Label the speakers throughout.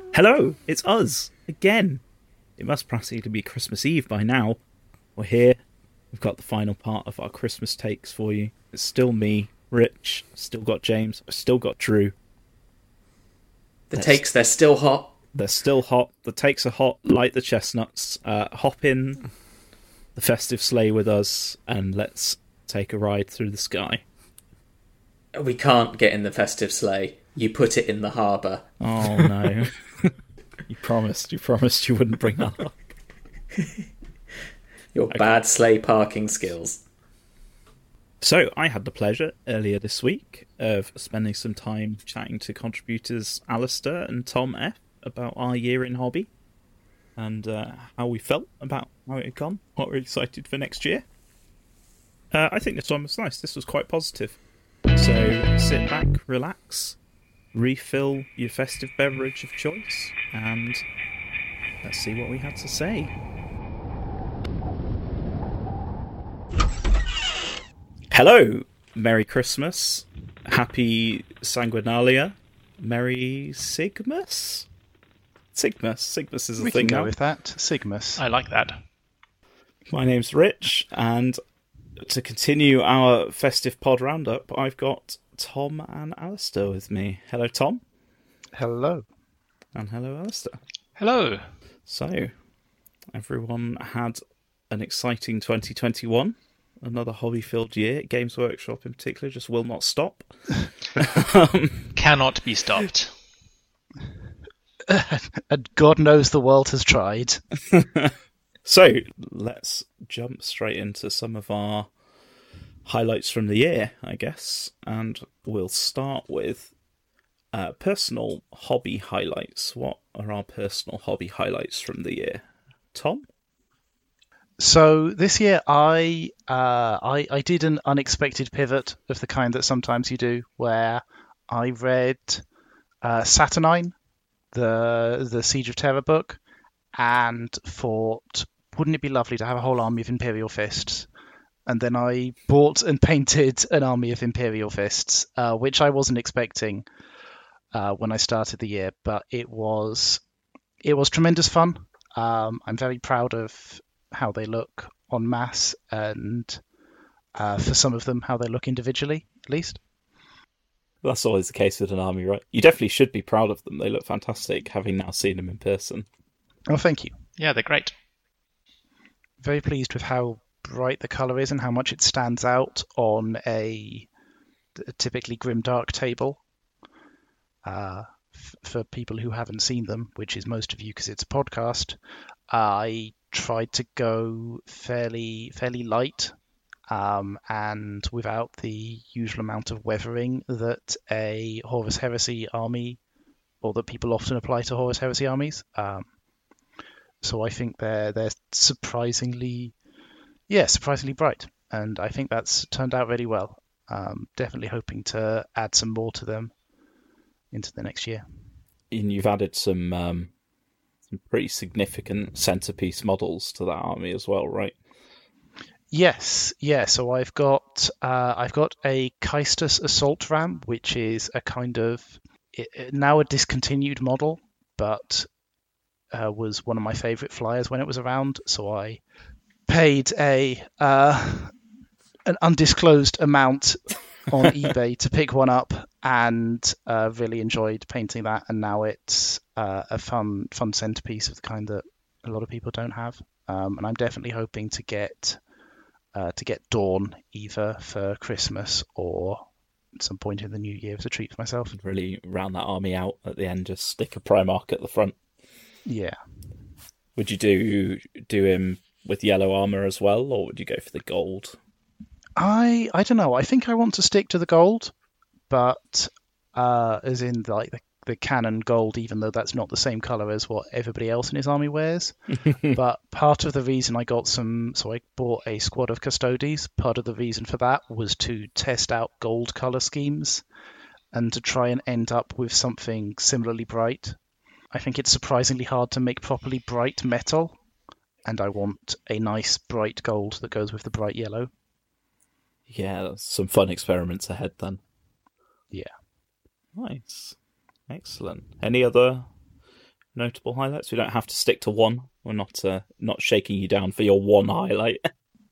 Speaker 1: Hello, it's us again. It must practically be Christmas Eve by now. We're here. We've got the final part of our Christmas takes for you. It's still me, Rich. Still got James. Still got Drew.
Speaker 2: Takes, they're still hot.
Speaker 1: They're still hot. The takes are hot, like the chestnuts. Hop in the festive sleigh with us, and let's take a ride through the sky.
Speaker 2: We can't get in the festive sleigh. You put it in the harbour.
Speaker 1: Oh no. You promised you wouldn't bring that up.
Speaker 2: Your bad sleigh parking skills.
Speaker 1: So, I had the pleasure earlier this week of spending some time chatting to contributors Alistair and Tom F. about our year in hobby and how we felt about how it had gone, what we're excited for next year. I think this one was nice. This was quite positive. So, sit back, relax, refill your festive beverage of choice, and let's see what we had to say. Hello, Merry Christmas, Happy Sanguinalia, Merry Sigmas? Sigmas is a
Speaker 3: we
Speaker 1: thing
Speaker 3: can go
Speaker 1: now.
Speaker 3: with that. Sigmas.
Speaker 4: I like that.
Speaker 1: My name's Rich, and to continue our festive pod roundup, I've got Tom and Alistair with me. Hello, Tom.
Speaker 3: Hello.
Speaker 1: And hello, Alistair.
Speaker 4: Hello.
Speaker 1: So, everyone had an exciting 2021. Another hobby-filled year. Games Workshop in particular just will not stop.
Speaker 4: Cannot be stopped.
Speaker 3: And God knows the world has tried.
Speaker 1: So, let's jump straight into some of our highlights from the year, I guess. And we'll start with personal hobby highlights. What are our personal hobby highlights from the year? Tom?
Speaker 3: So this year I did an unexpected pivot of the kind that sometimes you do, where I read Saturnine, the Siege of Terror book, and thought, wouldn't it be lovely to have a whole army of Imperial Fists? And then I bought and painted an army of Imperial Fists, which I wasn't expecting when I started the year, but it was tremendous fun. I'm very proud of how they look en masse, and for some of them, how they look individually, at least.
Speaker 1: That's always the case with an army, right? You definitely should be proud of them. They look fantastic, having now seen them in person.
Speaker 3: Oh, thank you.
Speaker 4: Yeah, they're great.
Speaker 3: Very pleased with how bright the colour is and how much it stands out on a typically grimdark table. For people who haven't seen them, which is most of you because it's a podcast, I tried to go fairly light and without the usual amount of weathering that a Horus Heresy army, or that people often apply to Horus Heresy armies. So I think they're surprisingly bright, and I think that's turned out really well. Definitely hoping to add some more to them into the next year.
Speaker 1: And you've added some pretty significant centerpiece models to that army as well, right?
Speaker 3: Yes, yeah. So I've got a Kaistus Assault Ram, which is a kind of now a discontinued model, but was one of my favourite flyers when it was around. So I paid an undisclosed amount on eBay to pick one up, and really enjoyed painting that. And now it's a fun centerpiece of the kind that a lot of people don't have. And I'm definitely hoping to get Dawn either for Christmas or at some point in the new year as a treat for myself.
Speaker 1: Really round that army out at the end, just stick a Primarch at the front.
Speaker 3: Yeah.
Speaker 1: Would you do him with yellow armor as well, or would you go for the gold?
Speaker 3: I don't know. I think I want to stick to the gold, but as in like the canon gold, even though that's not the same color as what everybody else in his army wears. But part of the reason I bought a squad of Custodes. Part of the reason for that was to test out gold color schemes and to try and end up with something similarly bright. I think it's surprisingly hard to make properly bright metal, and I want a nice bright gold that goes with the bright yellow.
Speaker 1: Yeah, some fun experiments ahead then.
Speaker 3: Yeah.
Speaker 1: Nice. Excellent. Any other notable highlights? We don't have to stick to one. We're not shaking you down for your one highlight.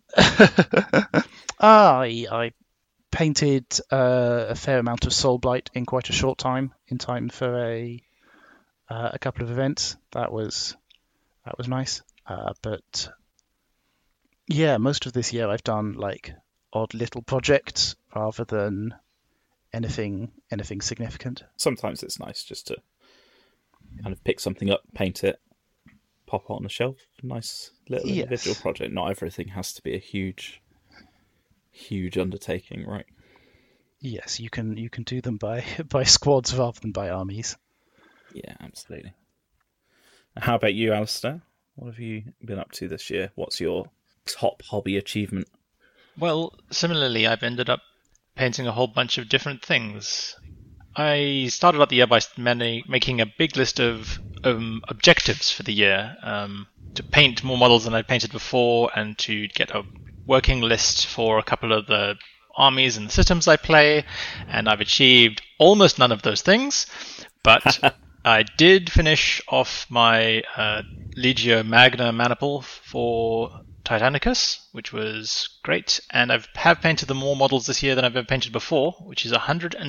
Speaker 3: I painted a fair amount of Soulblight in quite a short time, in time for a couple of events. That was nice. But yeah, most of this year I've done like odd little projects rather than anything significant.
Speaker 1: Sometimes it's nice just to kind of pick something up, paint it, pop it on the shelf. Nice little individual project. Not everything has to be a huge undertaking, right?
Speaker 3: Yes, you can do them by squads rather than by armies.
Speaker 1: Yeah, absolutely. How about you, Alistair? What have you been up to this year? What's your top hobby achievement?
Speaker 4: Well, similarly, I've ended up painting a whole bunch of different things. I started out the year by making a big list of objectives for the year, to paint more models than I'd painted before, and to get a working list for a couple of the armies and the systems I play, and I've achieved almost none of those things, but I did finish off my Legio Magna Maniple for Titanicus, which was great, and I have painted more models this year than I've ever painted before, which is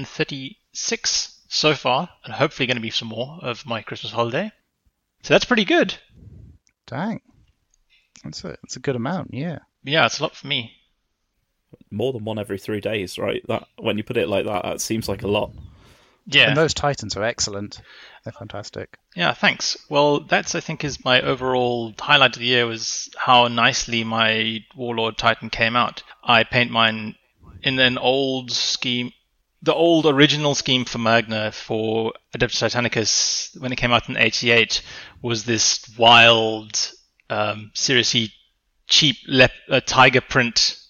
Speaker 4: 136 so far, and hopefully going to be some more of my Christmas holiday. So that's pretty good.
Speaker 3: Dang. That's a good amount, yeah.
Speaker 4: Yeah, it's a lot for me.
Speaker 1: More than one every 3 days, right? That when you put it like that seems like a lot.
Speaker 4: Yeah.
Speaker 3: And those Titans are excellent. They're fantastic.
Speaker 4: Yeah, thanks. Well, that's, I think, is my overall highlight of the year, was how nicely my Warlord Titan came out. I paint mine in an old scheme, the old original scheme for Magna for Adeptus Titanicus when it came out in '88 was this wild, seriously cheap tiger print,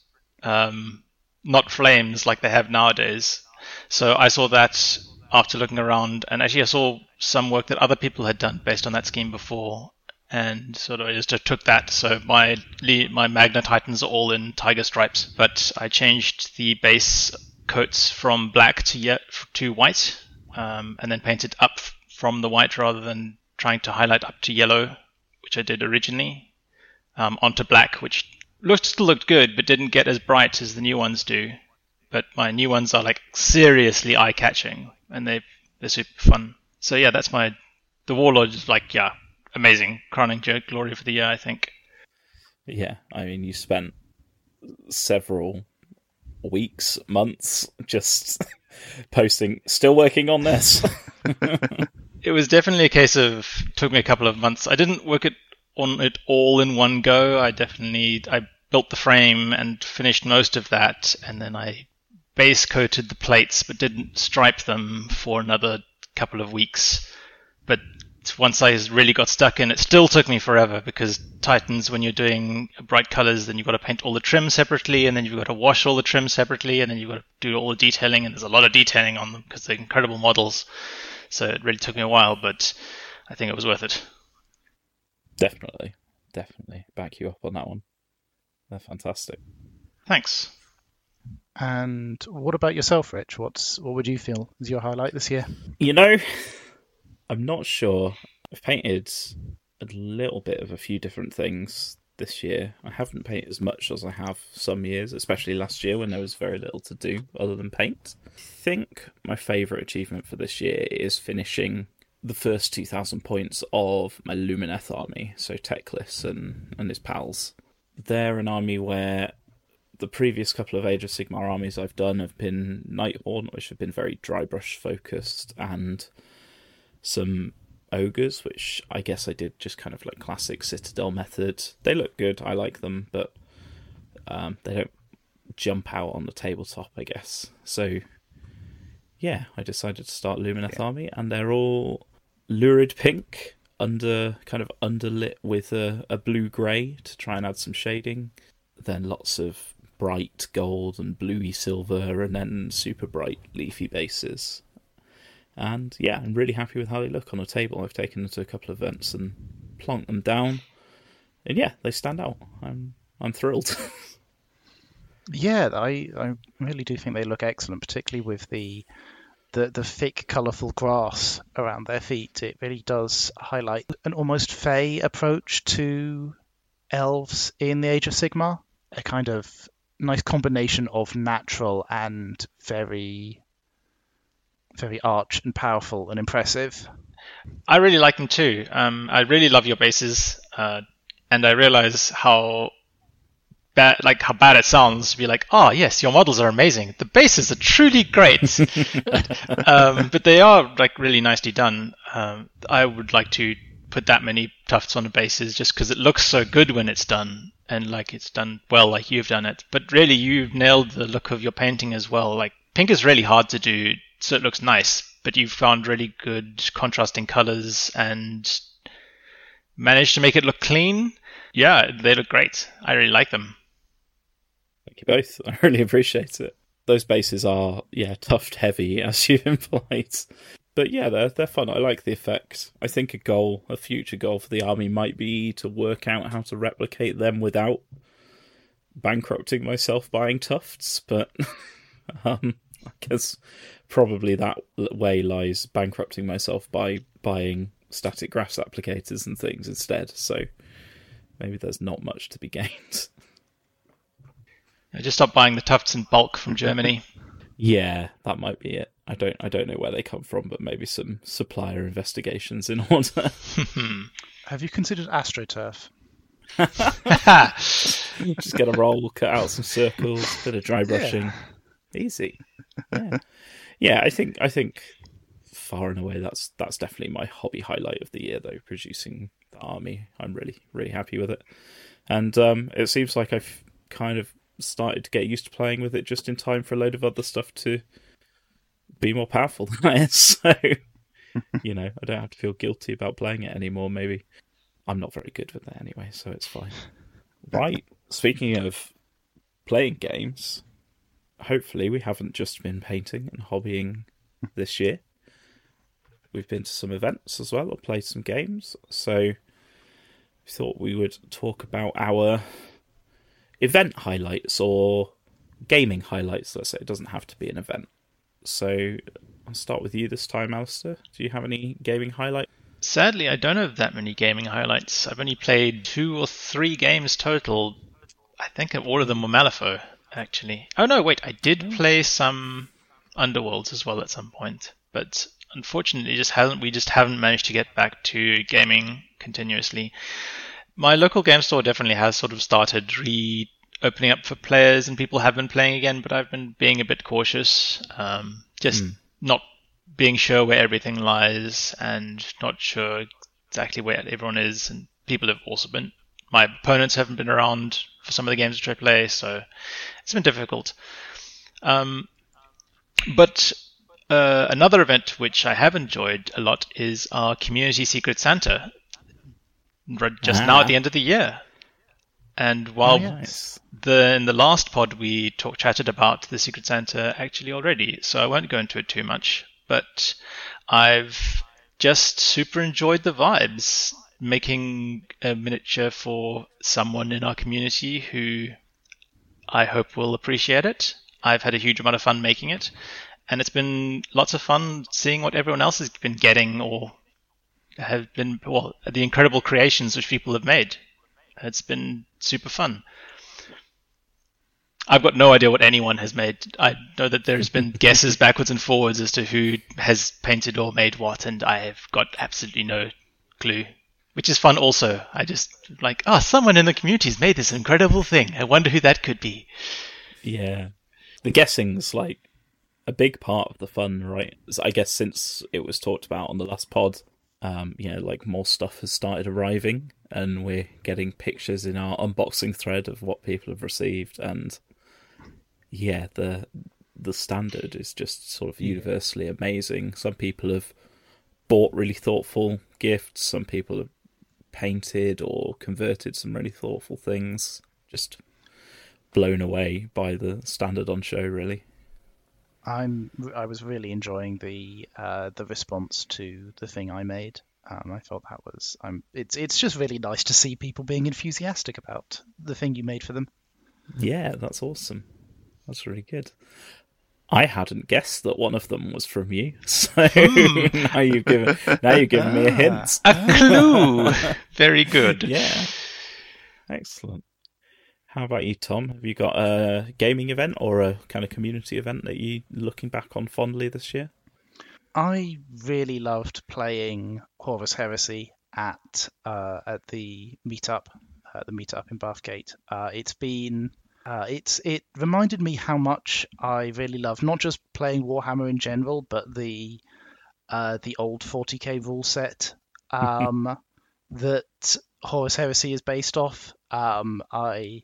Speaker 4: not flames like they have nowadays. So I saw that after looking around, and actually I saw some work that other people had done based on that scheme before, and sort of I just took that. So my Magna Titans are all in tiger stripes, but I changed the base coats from black to white, and then painted up from the white rather than trying to highlight up to yellow, which I did originally, onto black, which still looked good, but didn't get as bright as the new ones do. But my new ones are like seriously eye-catching, and they're super fun. So yeah, that's the Warlord is like, yeah, amazing, crowning glory for the year, I think.
Speaker 1: Yeah, I mean, you spent several weeks, months just posting, still working on this.
Speaker 4: It was definitely a case of, took me a couple of months. I didn't work on it all in one go. I built the frame and finished most of that, and then I base coated the plates but didn't stripe them for another couple of weeks. But once I really got stuck in, it still took me forever, because Titans, when you're doing bright colors, then you've got to paint all the trim separately, and then you've got to wash all the trim separately, and then you've got to do all the detailing, and there's a lot of detailing on them because they're incredible models. So it really took me a while, but I think it was worth it.
Speaker 1: Definitely back you up on that one. They're fantastic.
Speaker 4: Thanks.
Speaker 3: And what about yourself, Rich? What would you feel is your highlight this year?
Speaker 1: You know, I'm not sure. I've painted a little bit of a few different things this year. I haven't painted as much as I have some years, especially last year when there was very little to do other than paint. I think my favourite achievement for this year is finishing the first 2,000 points of my Lumineth army, so Teclis and his pals. They're an army where the previous couple of Age of Sigmar armies I've done have been Nighthorn, which have been very dry brush focused, and some ogres, which I guess I did just kind of like classic Citadel method. They look good, I like them, but they don't jump out on the tabletop, I guess. So yeah, I decided to start Lumineth army, and they're all lurid pink, underlit with a blue-grey to try and add some shading. Then lots of bright gold and bluey silver, and then super bright leafy bases. And yeah, I'm really happy with how they look on a table. I've taken them to a couple of events and plonked them down, and yeah, they stand out. I'm thrilled.
Speaker 3: Yeah, I really do think they look excellent, particularly with the the thick, colourful grass around their feet. It really does highlight an almost fey approach to elves in the Age of Sigmar. A kind of nice combination of natural and very, very arch and powerful and impressive.
Speaker 4: I really like them too. I really love your bases, and I realize how bad it sounds to be like, oh yes, your models are amazing. The bases are truly great, but they are like really nicely done. I would like to put that many tufts on the bases just because it looks so good when it's done, and like it's done well, like you've done it. But really, you've nailed the look of your painting as well. Like pink is really hard to do, so it looks nice, but you've found really good contrasting colors and managed to make it look clean. Yeah, they look great. I really like them.
Speaker 1: Thank you both. I really appreciate it. Those bases are, tuft heavy, as you implied. But yeah, they're fun. I like the effect. I think a future goal for the army might be to work out how to replicate them without bankrupting myself buying tufts. But I guess probably that way lies bankrupting myself by buying static graphs applicators and things instead. So maybe there's not much to be gained.
Speaker 4: I just stop buying the tufts in bulk from Germany.
Speaker 1: Yeah, that might be it. I don't know where they come from, but maybe some supplier investigations in order.
Speaker 3: Have you considered AstroTurf?
Speaker 1: Just get a roll, cut out some circles, bit of dry brushing. Yeah. Easy. Yeah. I think far and away that's definitely my hobby highlight of the year, though, producing the army. I'm really, really happy with it. And it seems like I've kind of started to get used to playing with it just in time for a load of other stuff to be more powerful than I am. So, I don't have to feel guilty about playing it anymore, maybe. I'm not very good with it anyway, so it's fine. Right, speaking of playing games, hopefully we haven't just been painting and hobbying this year. We've been to some events as well, or played some games, so we thought we would talk about our event highlights or gaming highlights, let's say. It doesn't have to be an event. So I'll start with you this time, Alistair. Do you have any gaming highlights?
Speaker 4: Sadly, I don't have that many gaming highlights. I've only played 2 or 3 games total. I think all of them were Malifaux, actually. Oh no, wait, I did play some Underworlds as well at some point, but unfortunately we just haven't managed to get back to gaming continuously. My local game store definitely has sort of started opening up for players, and people have been playing again, but I've been being a bit cautious, not being sure where everything lies and not sure exactly where everyone is, and people have also been, my opponents haven't been around for some of the games which I play, so it's been difficult. But another event which I have enjoyed a lot is our Community Secret Santa, just now at the end of the year. And while in the last pod we chatted about the Secret Santa actually already, so I won't go into it too much, but I've just super enjoyed the vibes, making a miniature for someone in our community who I hope will appreciate it. I've had a huge amount of fun making it, and it's been lots of fun seeing what everyone else has been getting or have been, the incredible creations which people have made. It's been super fun. I've got no idea what anyone has made. I know that there's been guesses backwards and forwards as to who has painted or made what, and I have got absolutely no clue, which is fun also. I just someone in the community's made this incredible thing. I wonder who that could be.
Speaker 1: Yeah. The guessing's like a big part of the fun, right? I guess since it was talked about on the last pod, more stuff has started arriving, and we're getting pictures in our unboxing thread of what people have received, and the standard is just sort of universally amazing. Some people have bought really thoughtful gifts, some people have painted or converted some really thoughtful things. Just blown away by the standard on show, really.
Speaker 3: I was really enjoying the response to the thing I made. I thought that was it's just really nice to see people being enthusiastic about the thing you made for them.
Speaker 1: Yeah, that's awesome. That's really good. I hadn't guessed that one of them was from you, so now you've given me a hint.
Speaker 4: A clue. Very good.
Speaker 1: Yeah, excellent. How about you, Tom? Have you got a gaming event or a kind of community event that you're looking back on fondly this year?
Speaker 3: I really loved playing Horus Heresy at the meetup in Bathgate. It reminded me how much I really love not just playing Warhammer in general, but the old 40k rule set that Horus Heresy is based off. I'm a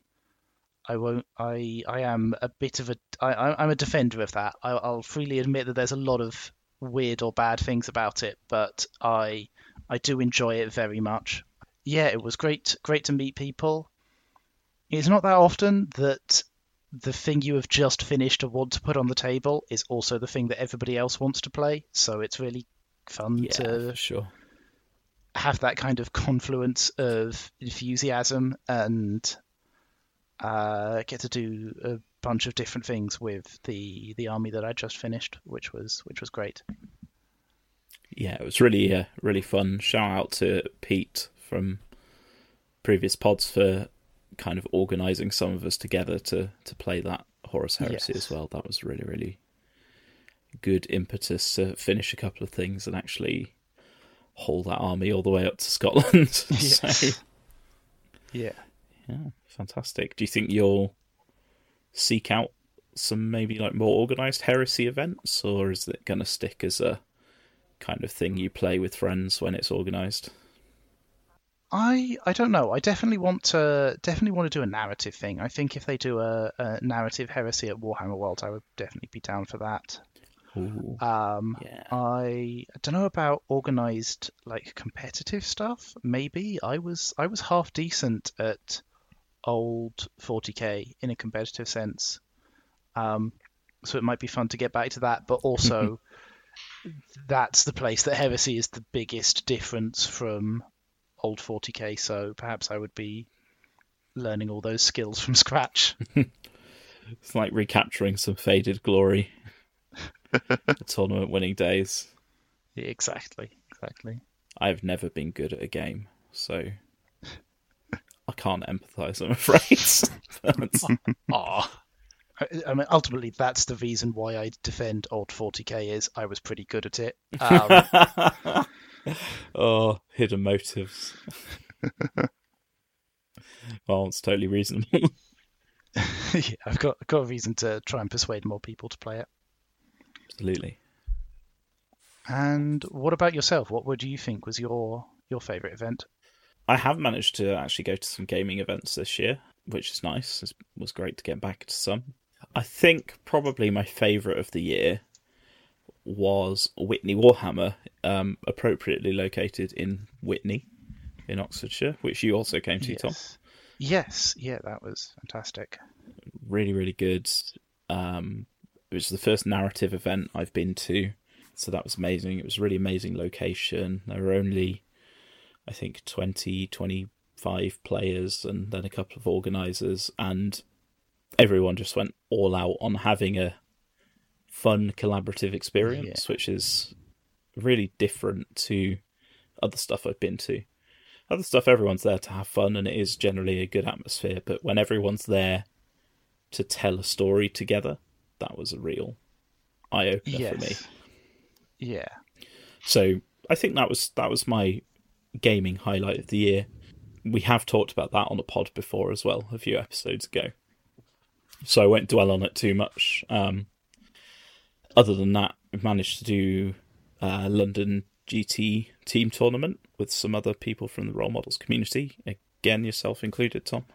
Speaker 3: defender of that. I'll freely admit that there's a lot of weird or bad things about it, but I do enjoy it very much. Yeah, it was great to meet people. It's not that often that the thing you have just finished or want to put on the table is also the thing that everybody else wants to play, so it's really fun to
Speaker 1: sure.
Speaker 3: have that kind of confluence of enthusiasm and get to do a bunch of different things with the army that I just finished, which was great.
Speaker 1: Yeah, it was really really fun. Shout out to Pete from previous pods for kind of organising some of us together to play that Horus Heresy as well. That was really, really good impetus to finish a couple of things and actually haul that army all the way up to Scotland. So,
Speaker 3: yeah,
Speaker 1: fantastic. Do you think you'll seek out some maybe like more organised Heresy events, or is it going to stick as a kind of thing you play with friends when it's organised?
Speaker 3: I don't know. I definitely want to do a narrative thing. I think if they do a narrative Heresy at Warhammer World, I would definitely be down for that.
Speaker 1: Ooh,
Speaker 3: I don't know about organised like competitive stuff. Maybe I was half decent at old 40k in a competitive sense. So it might be fun to get back to that, but also that's the place that Heresy is the biggest difference from old 40k, so perhaps I would be learning all those skills from scratch.
Speaker 1: It's like recapturing some faded glory. The tournament winning days.
Speaker 3: Yeah, exactly.
Speaker 1: I've never been good at a game, so I can't empathise, I'm afraid.
Speaker 3: I mean, ultimately, that's the reason why I defend old 40k is I was pretty good at it.
Speaker 1: Oh, hidden motives. Well, it's totally reasonable.
Speaker 3: Yeah, I've got a reason to try and persuade more people to play it.
Speaker 1: Absolutely.
Speaker 3: And what about yourself? What would you think was your favourite event?
Speaker 1: I have managed to actually go to some gaming events this year, which is nice. It was great to get back to some. I think probably my favourite of the year was Witney Warhammer, appropriately located in Witney, in Oxfordshire, which you also came to, Tom.
Speaker 3: Yes, yeah, that was fantastic.
Speaker 1: Really, really good. It was the first narrative event I've been to, so that was amazing. It was a really amazing location. There were only, I think, 20, 25 players and then a couple of organisers, and everyone just went all out on having a fun collaborative experience, which is really different to other stuff I've been to. Other stuff, everyone's there to have fun, and it is generally a good atmosphere, but when everyone's there to tell a story together, that was a real eye-opener for me.
Speaker 3: Yeah.
Speaker 1: So I think that was my gaming highlight of the year. We have talked about that on a pod before as well, a few episodes ago. So I won't dwell on it too much. Other than that, we've managed to do London GT team tournament with some other people from the Role Models community. Again, yourself included, Tom.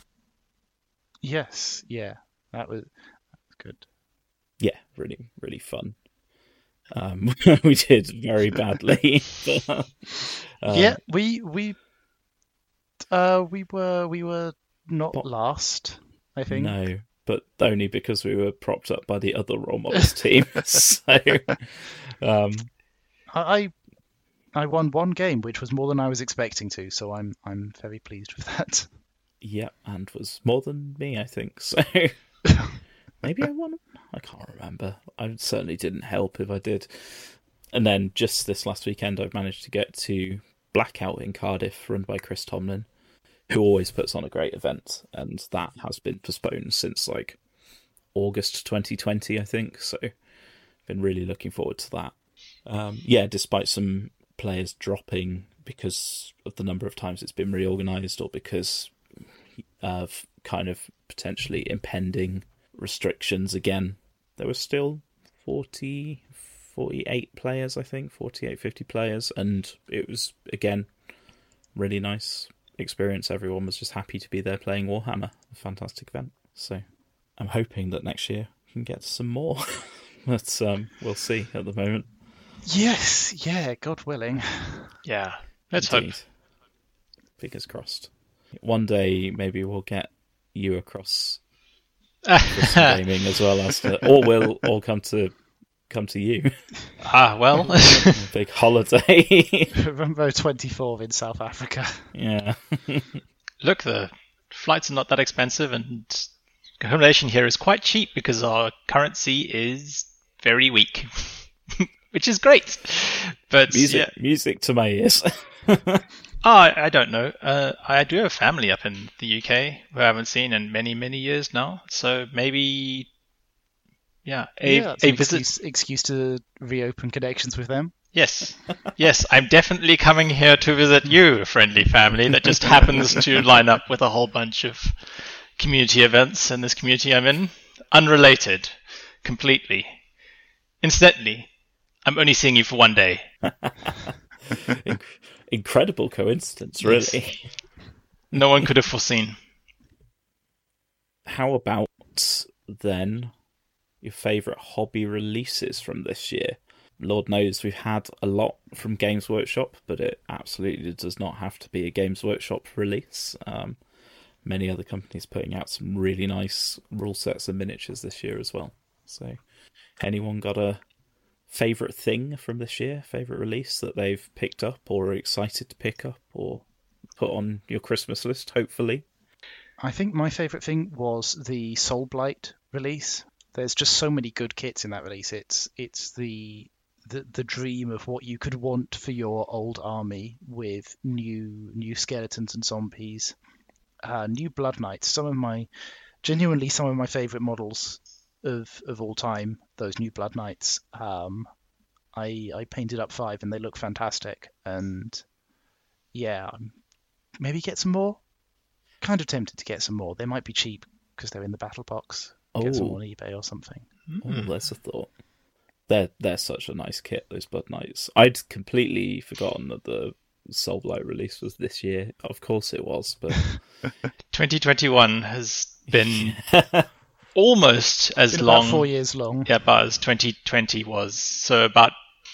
Speaker 3: Yes, yeah, that was good.
Speaker 1: Yeah, really, really fun. We did very badly.
Speaker 3: Yeah, we were not last, I think.
Speaker 1: No, but only because we were propped up by the other Role Models team. So,
Speaker 3: I won one game, which was more than I was expecting to. So I'm very pleased with that.
Speaker 1: Yeah, and was more than me, I think. So maybe I won. I can't remember. I certainly didn't help if I did. And then just this last weekend, I've managed to get to Blackout in Cardiff, run by Chris Tomlin, who always puts on a great event, and that has been postponed since like August 2020, I think. So, been really looking forward to that. Despite some players dropping because of the number of times it's been reorganised, or because of kind of potentially impending restrictions again, there was still 48 players, I think, 48, 50 players, and it was, again, really nice experience. Everyone was just happy to be there playing Warhammer. A fantastic event. So I'm hoping that next year we can get some more. But we'll see at the moment.
Speaker 3: Yes, yeah, God willing.
Speaker 4: Yeah, let's
Speaker 1: Indeed.
Speaker 4: hope.
Speaker 1: Fingers crossed. One day maybe we'll get you across Christmas gaming as well, Alistair. Or we'll all come to you.
Speaker 4: Well.
Speaker 1: A big holiday.
Speaker 3: Remember 24th in South Africa.
Speaker 1: Yeah.
Speaker 4: Look, the flights are not that expensive, and accommodation here is quite cheap because our currency is very weak, which is great. But
Speaker 1: music to my ears.
Speaker 4: I don't know. I do have family up in the UK who I haven't seen in many, many years now. So maybe, a visit.
Speaker 3: Excuse to reopen connections with them.
Speaker 4: Yes, I'm definitely coming here to visit you, friendly family that just happens to line up with a whole bunch of community events in this community I'm in. Unrelated, completely. Incidentally, I'm only seeing you for one day.
Speaker 1: Incredible coincidence, really.
Speaker 4: Yes. No one could have foreseen.
Speaker 1: How about, then, your favourite hobby releases from this year? Lord knows we've had a lot from Games Workshop, but it absolutely does not have to be a Games Workshop release. Many other companies putting out some really nice rule sets and miniatures this year as well. So, anyone got a favourite thing from this year, favourite release that they've picked up or are excited to pick up or put on your Christmas list, hopefully?
Speaker 3: I think my favourite thing was the Soulblight release. There's just so many good kits in that release. It's the dream of what you could want for your old army, with new skeletons and zombies, new Blood Knights. Some of my favourite models of all time, those new Blood Knights. I painted up 5 and they look fantastic. And yeah, maybe get some more. Kind of tempted to get some more. They might be cheap because they're in the battle box. Get some on eBay or something.
Speaker 1: Oh, that's a thought. They're such a nice kit, those Blood Knights. I'd completely forgotten that the Soulblight release was this year. Of course it was, but
Speaker 4: 2021 has been almost as
Speaker 3: been
Speaker 4: long.
Speaker 3: About 4 years long.
Speaker 4: Yeah, but as 2020 was. So about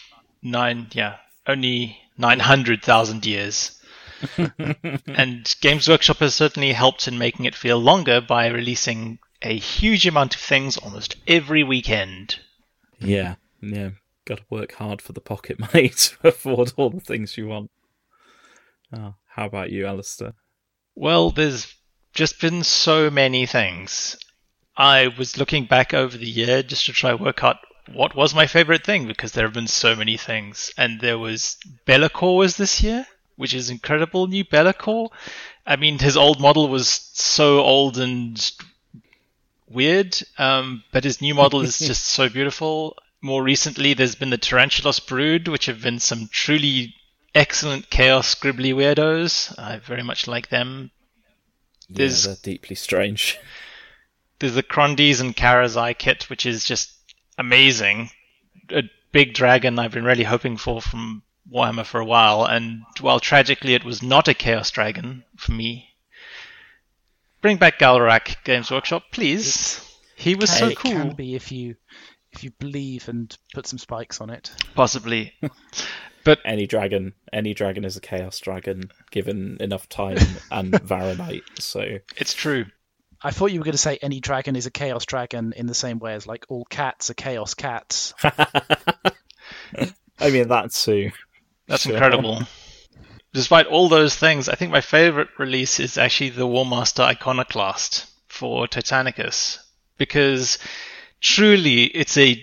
Speaker 4: only 900,000 years. And Games Workshop has certainly helped in making it feel longer by releasing a huge amount of things almost every weekend.
Speaker 1: Yeah. Got to work hard for the pocket money to afford all the things you want. Oh, how about you, Alistair?
Speaker 4: Well, there's just been so many things. I was looking back over the year just to try to work out what was my favorite thing, because there have been so many things. And there was Be'lakor was this year, which is incredible. New Be'lakor. I mean, his old model was so old and weird, but his new model is just so beautiful. More recently, there's been the Tarantulos Brood, which have been some truly excellent chaos scribbly weirdos. I very much like them.
Speaker 1: They're deeply strange.
Speaker 4: There's the Krondies and Karazai kit, which is just amazing. A big dragon I've been really hoping for from Warhammer for a while, and while tragically it was not a Chaos Dragon for me. Bring back Galrac, Games Workshop, please. He was so cool.
Speaker 3: It can be if you believe and put some spikes on it.
Speaker 4: Possibly. But
Speaker 1: any dragon is a Chaos Dragon given enough time and Varanite, so
Speaker 4: it's true.
Speaker 3: I thought you were going to say any dragon is a Chaos Dragon in the same way as like all cats are Chaos Cats.
Speaker 1: I mean, that too.
Speaker 4: That's incredible. Despite all those things, I think my favorite release is actually the Warmaster Iconoclast for Titanicus, because truly, it's a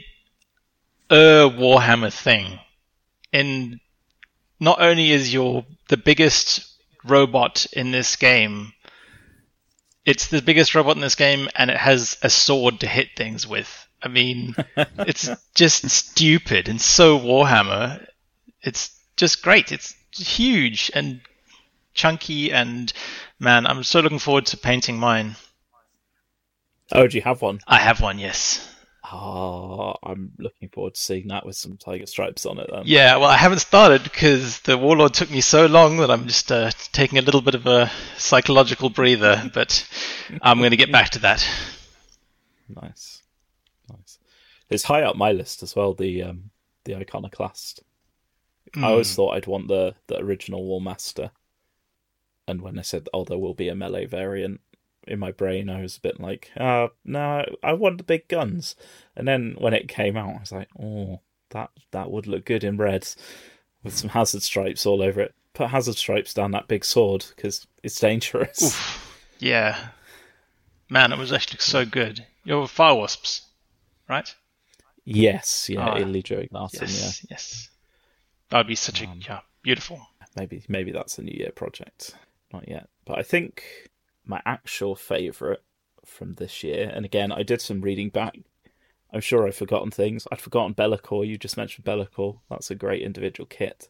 Speaker 4: Warhammer thing. And not only is the biggest robot in this game, it's the biggest robot in this game, and it has a sword to hit things with. I mean, it's just stupid and so Warhammer. It's just great. It's huge and chunky, and man, I'm so looking forward to painting mine.
Speaker 1: Oh, do you have one?
Speaker 4: I have one, yes.
Speaker 1: Oh, I'm looking forward to seeing that with some tiger stripes on it then.
Speaker 4: Yeah, well, I haven't started because the Warlord took me so long that I'm just taking a little bit of a psychological breather, but I'm going to get back to that.
Speaker 1: Nice. It's high up my list as well, the Iconoclast. I always thought I'd want the original War Master. And when I said, there will be a melee variant, in my brain I was a bit like, no, I want the big guns. And then when it came out, I was like, that would look good in red with some hazard stripes all over it. Put hazard stripes down that big sword because it's dangerous.
Speaker 4: Oof. Yeah. Man, it was actually so good. You're Fire Wasps, right?
Speaker 1: Yes, yeah, Illegior Ignatum,
Speaker 4: yes. That would be such beautiful.
Speaker 1: Maybe that's a New Year project. Not yet. But I think my actual favourite from this year, and again, I did some reading back. I'm sure I've forgotten things. I'd forgotten Be'lakor. You just mentioned Be'lakor. That's a great individual kit.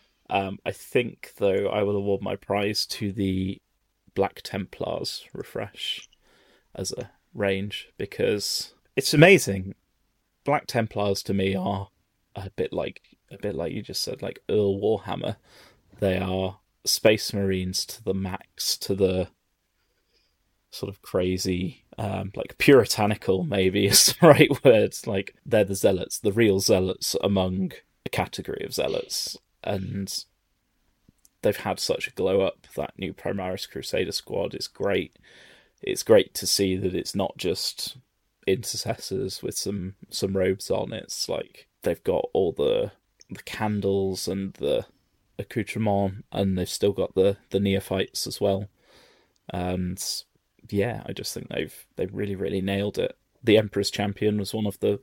Speaker 1: I think, though, I will award my prize to the Black Templars refresh as a range, because it's amazing. Black Templars to me are a bit like you just said, like Earl Warhammer. They are Space Marines to the max, to the sort of crazy, like puritanical maybe is the right word. Like they're the zealots, the real zealots among a category of zealots, and they've had such a glow up. That new Primaris Crusader squad is great. It's great to see that it's not just intercessors with some robes on. It's like they've got all the candles and the accoutrement, and they've still got the neophytes as well. And yeah, I just think they've really, really nailed it. The Emperor's Champion was one of the,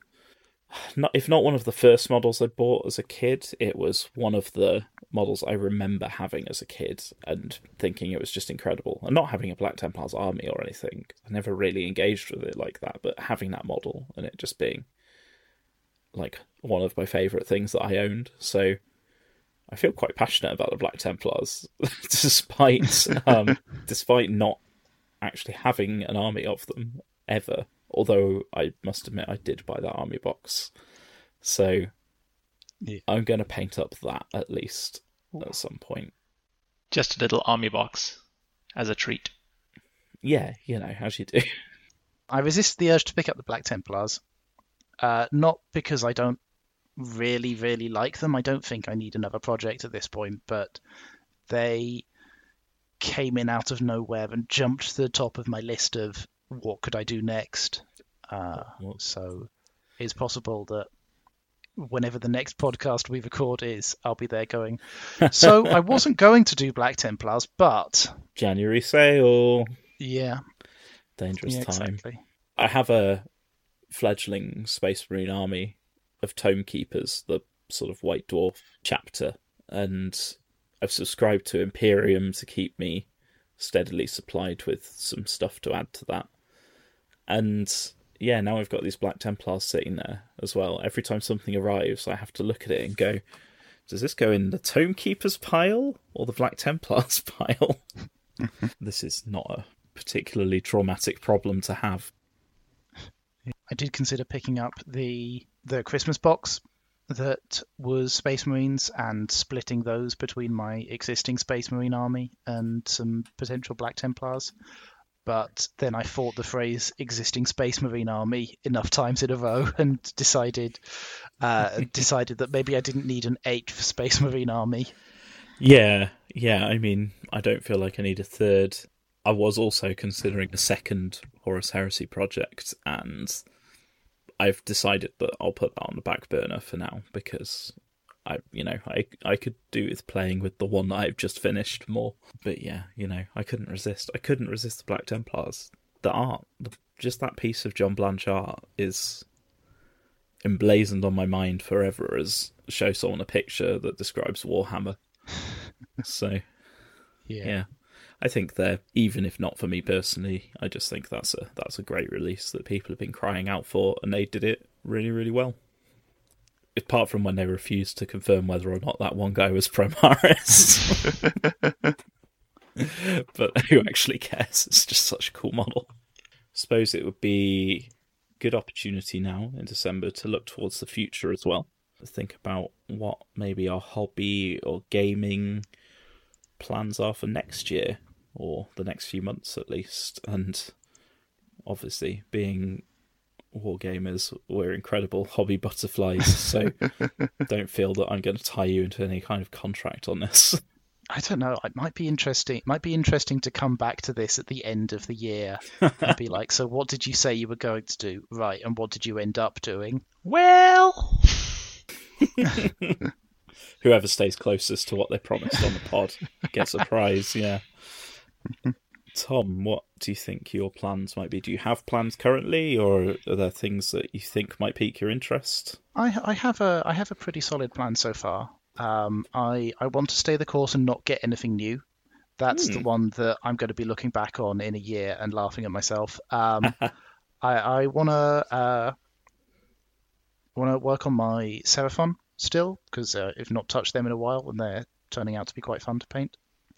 Speaker 1: if not one of the first models I bought as a kid, it was one of the models I remember having as a kid and thinking it was just incredible. And not having a Black Templars army or anything, I never really engaged with it like that, but having that model and it just being like one of my favourite things that I owned. So I feel quite passionate about the Black Templars, despite not actually having an army of them ever. Although I must admit I did buy that army box. So yeah. I'm going to paint up that at least at some point.
Speaker 4: Just a little army box as a treat.
Speaker 1: Yeah, as you do.
Speaker 3: I resist the urge to pick up the Black Templars. Not because I don't really, really like them. I don't think I need another project at this point, but they came in out of nowhere and jumped to the top of my list of what could I do next. So it's possible that whenever the next podcast we record is, I'll be there going, so I wasn't going to do Black Templars, but...
Speaker 1: January sale.
Speaker 3: Yeah.
Speaker 1: Dangerous time.
Speaker 3: Exactly.
Speaker 1: I have a fledgling Space Marine army of Tome Keepers, the sort of White Dwarf chapter, and I've subscribed to Imperium to keep me steadily supplied with some stuff to add to that. And yeah, now I've got these Black Templars sitting there as well. Every time something arrives, I have to look at it and go, does this go in the Tome Keepers pile or the Black Templars pile? This is not a particularly traumatic problem to have.
Speaker 3: I did consider picking up the Christmas box that was Space Marines and splitting those between my existing Space Marine army and some potential Black Templars. But then I fought the phrase existing Space Marine army enough times in a row and decided that maybe I didn't need an 8th Space Marine army.
Speaker 1: Yeah. I mean, I don't feel like I need a third. I was also considering a second Horus Heresy project, and I've decided that I'll put that on the back burner for now because I could do with playing with the one that I've just finished more. But yeah, I couldn't resist. I couldn't resist the Black Templars. The art, just that piece of John Blanche art is emblazoned on my mind forever as show someone a picture that describes Warhammer. So, yeah. I think they're, even if not for me personally, I just think that's a great release that people have been crying out for, and they did it really, really well. Apart from when they refused to confirm whether or not that one guy was Primaris. But who actually cares? It's just such a cool model. I suppose it would be a good opportunity now in December to look towards the future as well. To think about what maybe our hobby or gaming plans are for next year, or the next few months at least. And obviously, being wargamers, we're incredible hobby butterflies, so don't feel that I'm going to tie you into any kind of contract on this.
Speaker 3: I don't know. It might be interesting. It might be interesting to come back to this at the end of the year and be like, so what did you say you were going to do? Right, and what did you end up doing?
Speaker 4: Well...
Speaker 1: Whoever stays closest to what they promised on the pod gets a prize, yeah. Tom, what do you think your plans might be? Do you have plans currently, or are there things that you think might pique your interest?
Speaker 3: I have a pretty solid plan so far. I want to stay the course and not get anything new. That's the one that I'm going to be looking back on in a year and laughing at myself. I want to work on my Seraphon still, because I've not touched them in a while, and they're turning out to be quite fun to paint.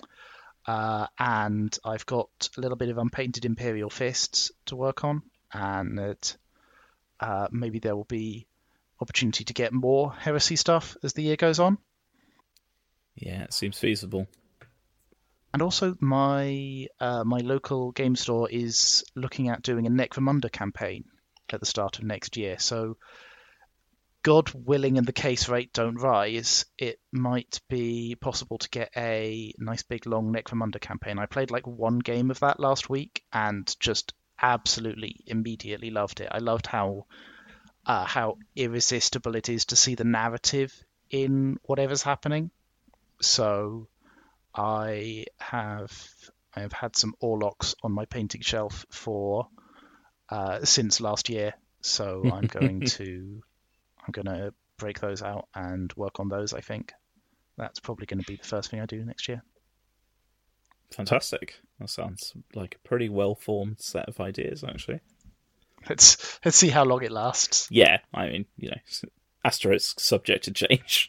Speaker 3: And I've got a little bit of unpainted Imperial Fists to work on, and that maybe there will be opportunity to get more Heresy stuff as the year goes on.
Speaker 1: Yeah, it seems feasible.
Speaker 3: And also, my local game store is looking at doing a Necromunda campaign at the start of next year. So, God willing and the case rate don't rise, it might be possible to get a nice big long Necromunda campaign. I played like one game of that last week and just absolutely immediately loved it. I loved how irresistible it is to see the narrative in whatever's happening. So I have had some Orlocks on my painting shelf for since last year. So I'm going to break those out and work on those. I think that's probably going to be the first thing I do next year.
Speaker 1: Fantastic. That sounds like a pretty well-formed set of ideas, actually.
Speaker 3: Let's see how long it lasts.
Speaker 1: Yeah, I mean, asterisk subject to change.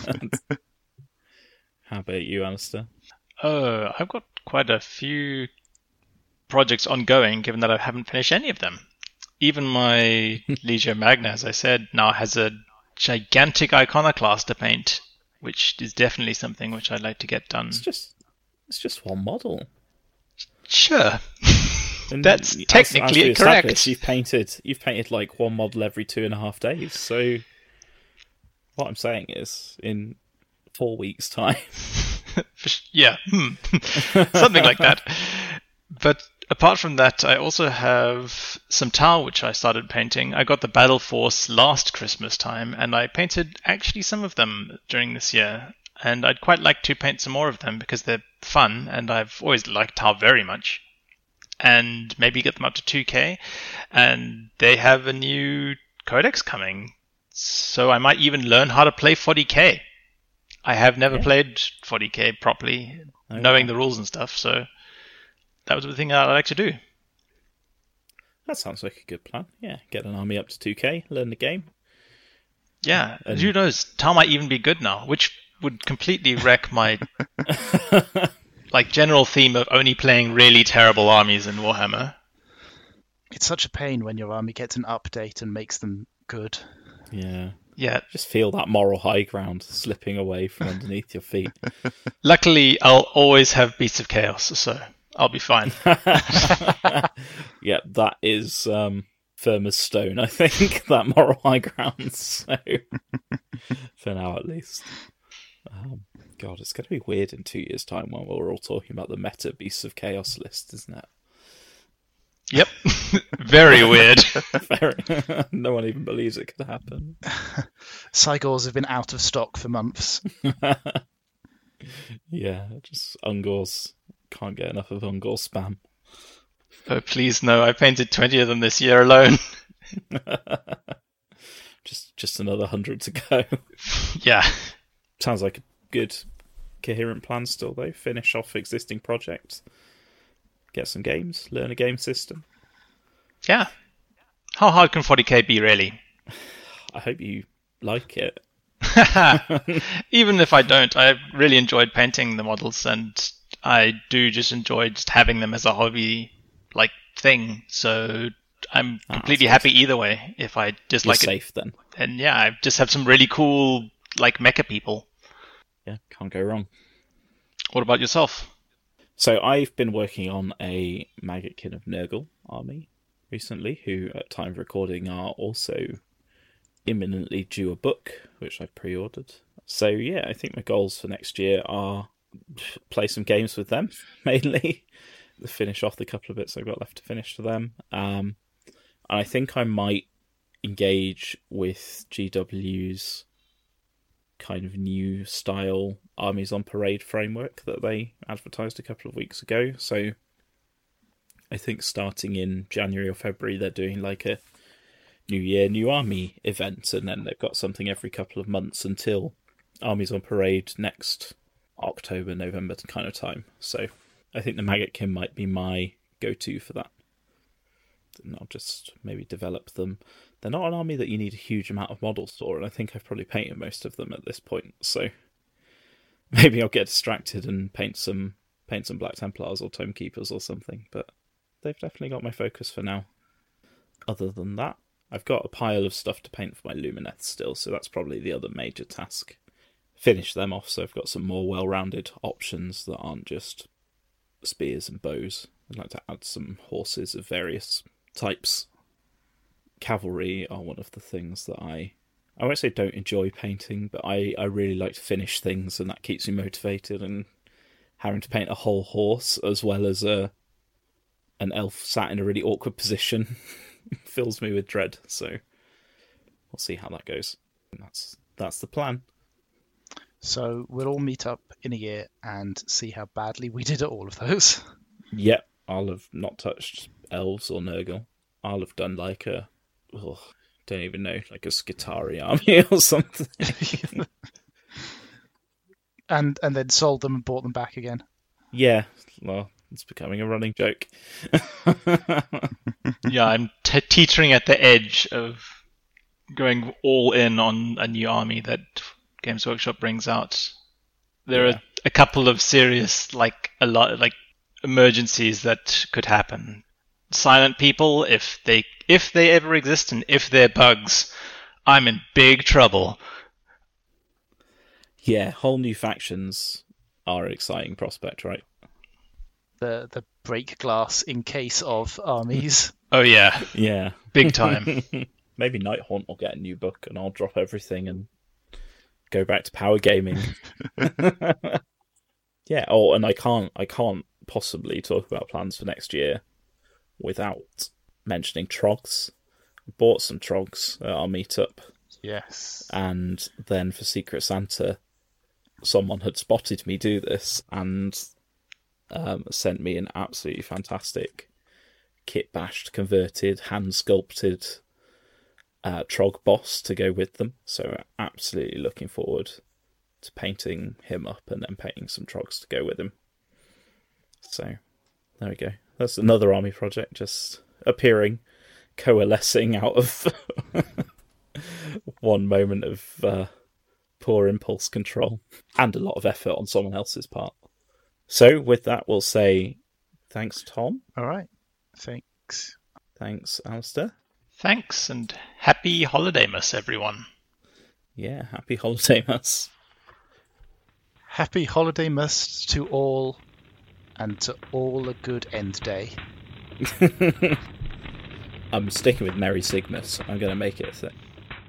Speaker 1: How about you, Alistair?
Speaker 4: I've got quite a few projects ongoing, given that I haven't finished any of them. Even my Legio Magna, as I said, now has a gigantic iconoclast to paint, which is definitely something which I'd like to get done.
Speaker 1: It's just one model.
Speaker 4: Sure.
Speaker 1: And
Speaker 4: that's technically correct.
Speaker 1: You've painted like one model every 2.5 days. So what I'm saying is, in 4 weeks' time.
Speaker 4: Yeah, something like that. But apart from that, I also have some Tau, which I started painting. I got the Battle Force last Christmas time, and I painted actually some of them during this year. And I'd quite like to paint some more of them because they're fun, and I've always liked Tau very much. And maybe get them up to 2K. And they have a new codex coming, so I might even learn how to play 40K. I have never played 40K properly, knowing the rules and stuff, so that was the thing I'd like to do.
Speaker 1: That sounds like a good plan. Yeah, get an army up to 2K, learn the game.
Speaker 4: Yeah, and who knows? Tau might even be good now, which would completely wreck my general theme of only playing really terrible armies in Warhammer.
Speaker 3: It's such a pain when your army gets an update and makes them good.
Speaker 1: Yeah.
Speaker 4: Yeah.
Speaker 1: Just feel that moral high ground slipping away from underneath your feet.
Speaker 4: Luckily, I'll always have Beasts of Chaos, so I'll be fine.
Speaker 1: Yeah, that is firm as stone, I think, that moral high ground. So, for now at least. God, it's going to be weird in 2 years' time when we're all talking about the meta Beasts of Chaos list, isn't it?
Speaker 4: Yep. Very weird.
Speaker 1: No one even believes it could happen.
Speaker 3: Cygors have been out of stock for months.
Speaker 1: Yeah, just Ungors. Can't get enough of Ungor spam.
Speaker 4: Oh, please no. I painted 20 of them this year alone.
Speaker 1: just another 100 to go.
Speaker 4: Yeah.
Speaker 1: Sounds like a good, coherent plan still, though. Finish off existing projects, get some games, learn a game system.
Speaker 4: Yeah. How hard can 40k be, really?
Speaker 1: I hope you like it.
Speaker 4: Even if I don't, I really enjoyed painting the models, and I do just enjoy just having them as a hobby, like, thing. So I'm completely happy either way. If I just
Speaker 1: You're
Speaker 4: like
Speaker 1: safe
Speaker 4: it,
Speaker 1: then.
Speaker 4: and yeah, I just have some really cool like mecha people.
Speaker 1: Yeah, can't go wrong.
Speaker 4: What about yourself?
Speaker 1: So I've been working on a Maggotkin of Nurgle army recently, who at time of recording are also imminently due a book, which I've pre-ordered. So yeah, I think my goals for next year are play some games with them, mainly. Finish off the couple of bits I've got left to finish for them. And I think I might engage with GW's kind of new style Armies on Parade framework that they advertised a couple of weeks ago. So I think starting in January or February, they're doing like a New Year, New Army event, and then they've got something every couple of months until Armies on Parade next October, November kind of time. So I think the Maggotkin might be my go-to for that. And I'll just maybe develop them. They're not an army that you need a huge amount of models for, and I think I've probably painted most of them at this point. So maybe I'll get distracted and paint some Black Templars or Tome Keepers or something. But they've definitely got my focus for now. Other than that, I've got a pile of stuff to paint for my Lumineth still, so that's probably the other major task. Finish them off so I've got some more well-rounded options that aren't just spears and bows. I'd like to add some horses of various types. Cavalry are one of the things that I won't say don't enjoy painting, but I really like to finish things, and that keeps me motivated. And having to paint a whole horse as well as an elf sat in a really awkward position fills me with dread. So we'll see how that goes. And that's the plan.
Speaker 3: So we'll all meet up in a year and see how badly we did at all of those.
Speaker 1: Yep, I'll have not touched elves or Nurgle. I'll have done like don't even know, like a Skitarii army or something.
Speaker 3: and then sold them and bought them back again.
Speaker 1: Yeah, well, it's becoming a running joke.
Speaker 4: Yeah, I'm teetering at the edge of going all in on a new army that Games Workshop brings out. There are a couple of serious, emergencies that could happen. Silent people, if they ever exist, and if they're bugs, I'm in big trouble.
Speaker 1: Yeah, whole new factions are an exciting prospect, right?
Speaker 3: The break glass in case of armies.
Speaker 4: Oh yeah.
Speaker 1: Yeah.
Speaker 4: Big time.
Speaker 1: Maybe Nighthaunt will get a new book and I'll drop everything and go back to power gaming. Yeah, and I can't possibly talk about plans for next year without mentioning Trogs. I bought some Trogs at our meetup.
Speaker 3: Yes.
Speaker 1: And then for Secret Santa, someone had spotted me do this and sent me an absolutely fantastic kit bashed, converted, hand sculpted Trog boss to go with them. So absolutely looking forward to painting him up and then painting some Trogs to go with him. So there we go. That's another army project just appearing, coalescing out of one moment of poor impulse control and a lot of effort on someone else's part. So with that, we'll say thanks, Tom.
Speaker 3: All right. Thanks.
Speaker 1: Thanks, Alistair.
Speaker 4: Thanks, and happy Holidaymas, everyone.
Speaker 1: Yeah, happy Holidaymas.
Speaker 3: Happy Holidaymas to all, and to all a good end day.
Speaker 1: I'm sticking with Merry Sigmas. I'm going to make it a thing.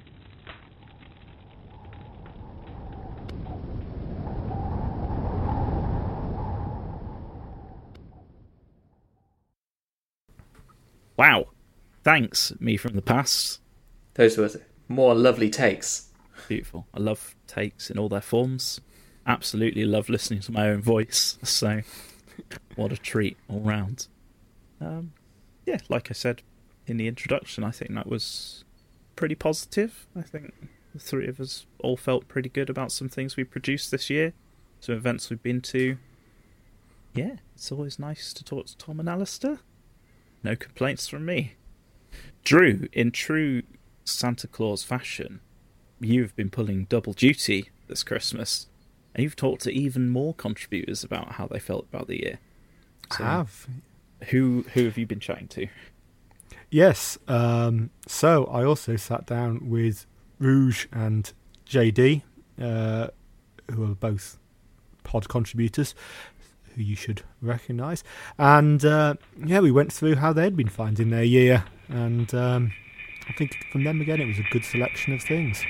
Speaker 1: Wow. Thanks, me from the past.
Speaker 2: Those were more lovely takes.
Speaker 1: Beautiful. I love takes in all their forms. Absolutely love listening to my own voice. So, what a treat all round. Yeah, like I said in the introduction, I think that was pretty positive. I think the three of us all felt pretty good about some things we produced this year, some events we've been to. Yeah, it's always nice to talk to Tom and Alistair. No complaints from me. Drew, in true Santa Claus fashion, you've been pulling double duty this Christmas, and you've talked to even more contributors about how they felt about the year. So,
Speaker 5: I have.
Speaker 1: Who have you been chatting to?
Speaker 5: Yes. So I also sat down with Rouge and JD, who are both pod contributors, who you should recognise. And we went through how they'd been finding their year. And I think from them again, it was a good selection of things.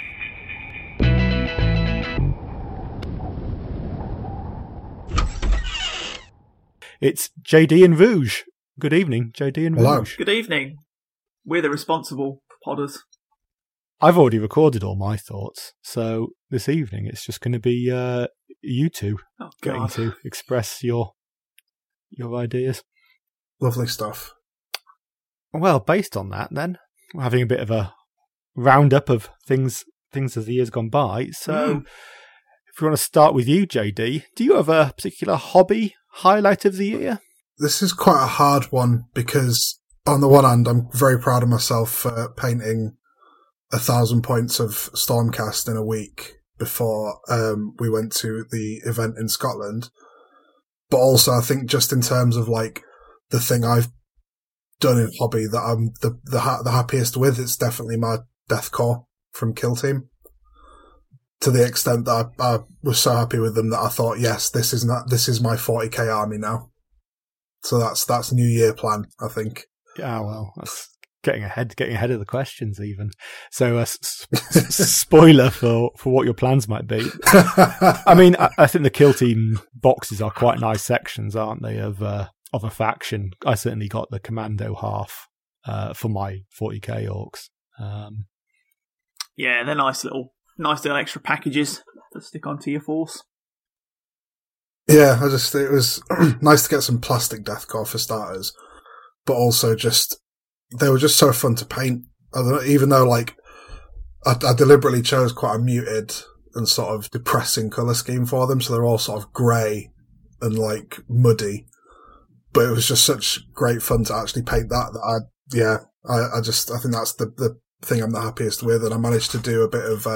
Speaker 5: It's JD and Rouge. Good evening, JD and
Speaker 6: Hello.
Speaker 5: Rouge.
Speaker 7: Good evening. We're the responsible podders.
Speaker 5: I've already recorded all my thoughts, so this evening it's just going to be you two getting to express your ideas.
Speaker 6: Lovely stuff.
Speaker 5: Well, based on that, then we're having a bit of a roundup of things as the year's gone by. So, if we want to start with you, JD, do you have a particular hobby highlight of the year?
Speaker 6: This is quite a hard one because, on the one hand, I'm very proud of myself for painting 1,000 points of Stormcast in a week before we went to the event in Scotland. But also, I think just in terms of like the thing I've done in hobby that I'm the happiest with, it's definitely my Deathcore from Kill Team. To the extent that I was so happy with them that I thought, yes, this is my 40k army now. So that's New Year plan, I think.
Speaker 5: Yeah, well, that's getting ahead of the questions even. So, spoiler for what your plans might be. I mean, I think the Kill Team boxes are quite nice sections, aren't they, of a faction. I certainly got the Commando half for my 40k orcs.
Speaker 7: Yeah, they're nice little extra packages to stick onto your force.
Speaker 6: Yeah, it was nice to get some plastic Deathcore for starters, but also they were just so fun to paint. I don't know, even though like I deliberately chose quite a muted and sort of depressing colour scheme for them, so they're all sort of grey and like muddy. But it was just such great fun to actually paint that I think that's the thing I'm the happiest with, and I managed to do a bit of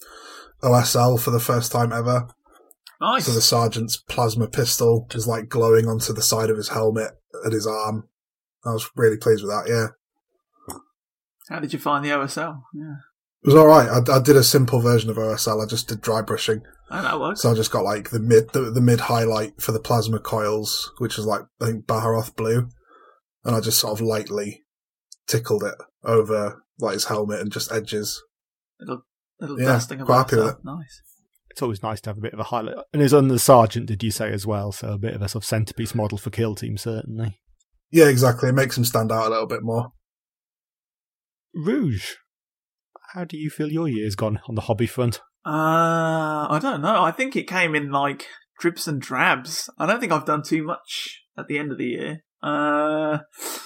Speaker 6: OSL for the first time ever.
Speaker 7: Nice.
Speaker 6: So the sergeant's plasma pistol is like glowing onto the side of his helmet at his arm. I was really pleased with that, yeah.
Speaker 7: How did you find the OSL? Yeah.
Speaker 6: It was alright. I did a simple version of OSL. I just did dry brushing.
Speaker 7: Oh, that works.
Speaker 6: So I just got like the mid highlight for the plasma coils, which was like, I think, Baharoth blue. And I just sort of lightly tickled it over like his helmet and just edges.
Speaker 7: Little dusting of
Speaker 6: quite happy with it.
Speaker 7: Nice.
Speaker 5: It's always nice to have a bit of a highlight. And it's on the Sergeant, did you say, as well? So a bit of a sort of centrepiece model for Kill Team, certainly.
Speaker 6: Yeah, exactly. It makes him stand out a little bit more.
Speaker 5: Rouge, how do you feel your year's gone on the hobby front?
Speaker 7: I don't know. I think it came in like dribs and drabs. I don't think I've done too much at the end of the year. But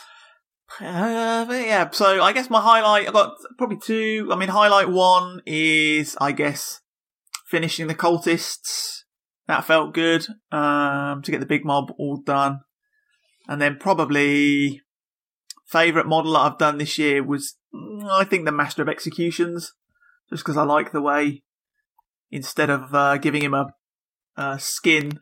Speaker 7: yeah, so I guess my highlight, I've got probably two. I mean, highlight one is, I guess, finishing the cultists. That felt good, to get the big mob all done. And then probably favourite model that I've done this year was, I think, the Master of Executions, just because I like the way, instead of giving him a skin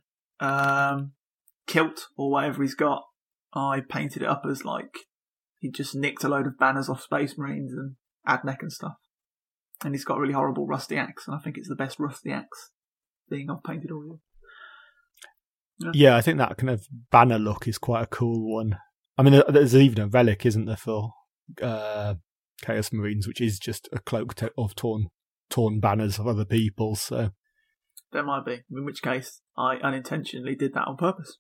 Speaker 7: kilt or whatever he's got, I painted it up as like he just nicked a load of banners off Space Marines and Admech and stuff. And he's got a really horrible rusty axe, and I think it's the best rusty axe thing I've painted all year.
Speaker 5: Yeah, I think that kind of banner look is quite a cool one. I mean, there's even a relic, isn't there, for Chaos Marines, which is just a cloak of torn banners of other people. So
Speaker 7: there might be, in which case I unintentionally did that on purpose.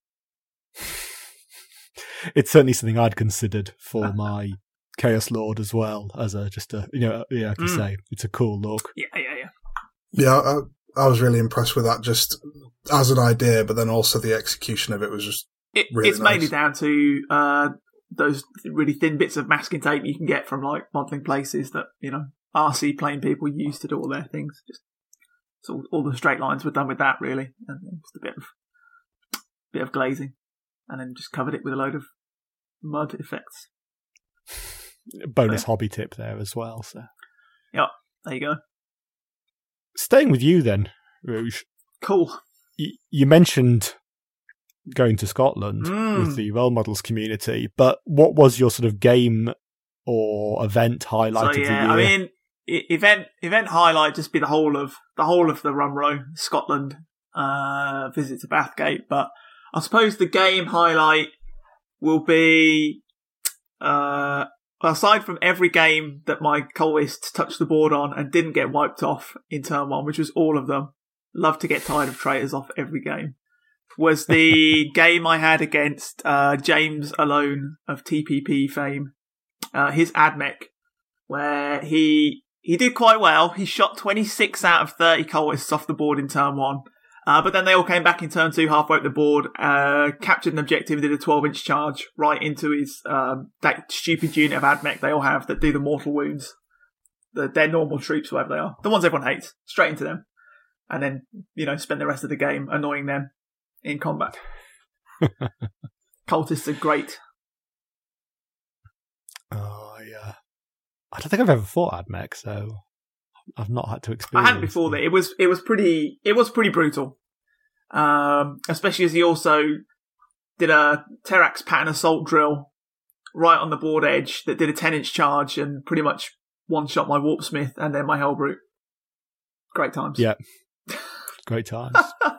Speaker 5: It's certainly something I'd considered for my Chaos Lord as well, as like you say, it's a cool look.
Speaker 6: Yeah, I was really impressed with that, just as an idea, but then also the execution of it was just really
Speaker 7: it's
Speaker 6: nice.
Speaker 7: mainly down to those really thin bits of masking tape you can get from like modelling places that, RC plane people use to do all their things. Just so all the straight lines were done with that, really, and then just a bit of glazing, and then just covered it with a load of mud effects.
Speaker 5: Bonus hobby tip there as well. So,
Speaker 7: yeah, there you go.
Speaker 5: Staying with you then, Rouge.
Speaker 7: Cool.
Speaker 5: You mentioned going to Scotland with the role models community, but what was your sort of game or event highlight of the year?
Speaker 7: I mean, event highlight just be the whole of the Rumrow Scotland visit to Bathgate, but I suppose the game highlight will be aside from every game that my Colwist touched the board on and didn't get wiped off in turn one, which was all of them. Love to get tired of traitors off every game. Was the game I had against James Alone of TPP fame, his Admech, where he did quite well. He shot 26 out of 30 Colwists off the board in turn one. But then they all came back in turn two, halfway up the board, captured an objective and did a 12-inch charge right into his that stupid unit of Admech they all have that do the mortal wounds. Their normal troops, whatever they are. The ones everyone hates. Straight into them. And then, spend the rest of the game annoying them in combat. Cultists are great.
Speaker 5: Oh, yeah. I don't think I've ever fought Admech, so I've not had to experience.
Speaker 7: I hadn't before that. It was pretty brutal. Especially as he also did a Terax pattern assault drill right on the board edge that did a 10-inch charge and pretty much one-shot my Warpsmith and then my Hellbrute. Great times.
Speaker 5: Yeah. Great times.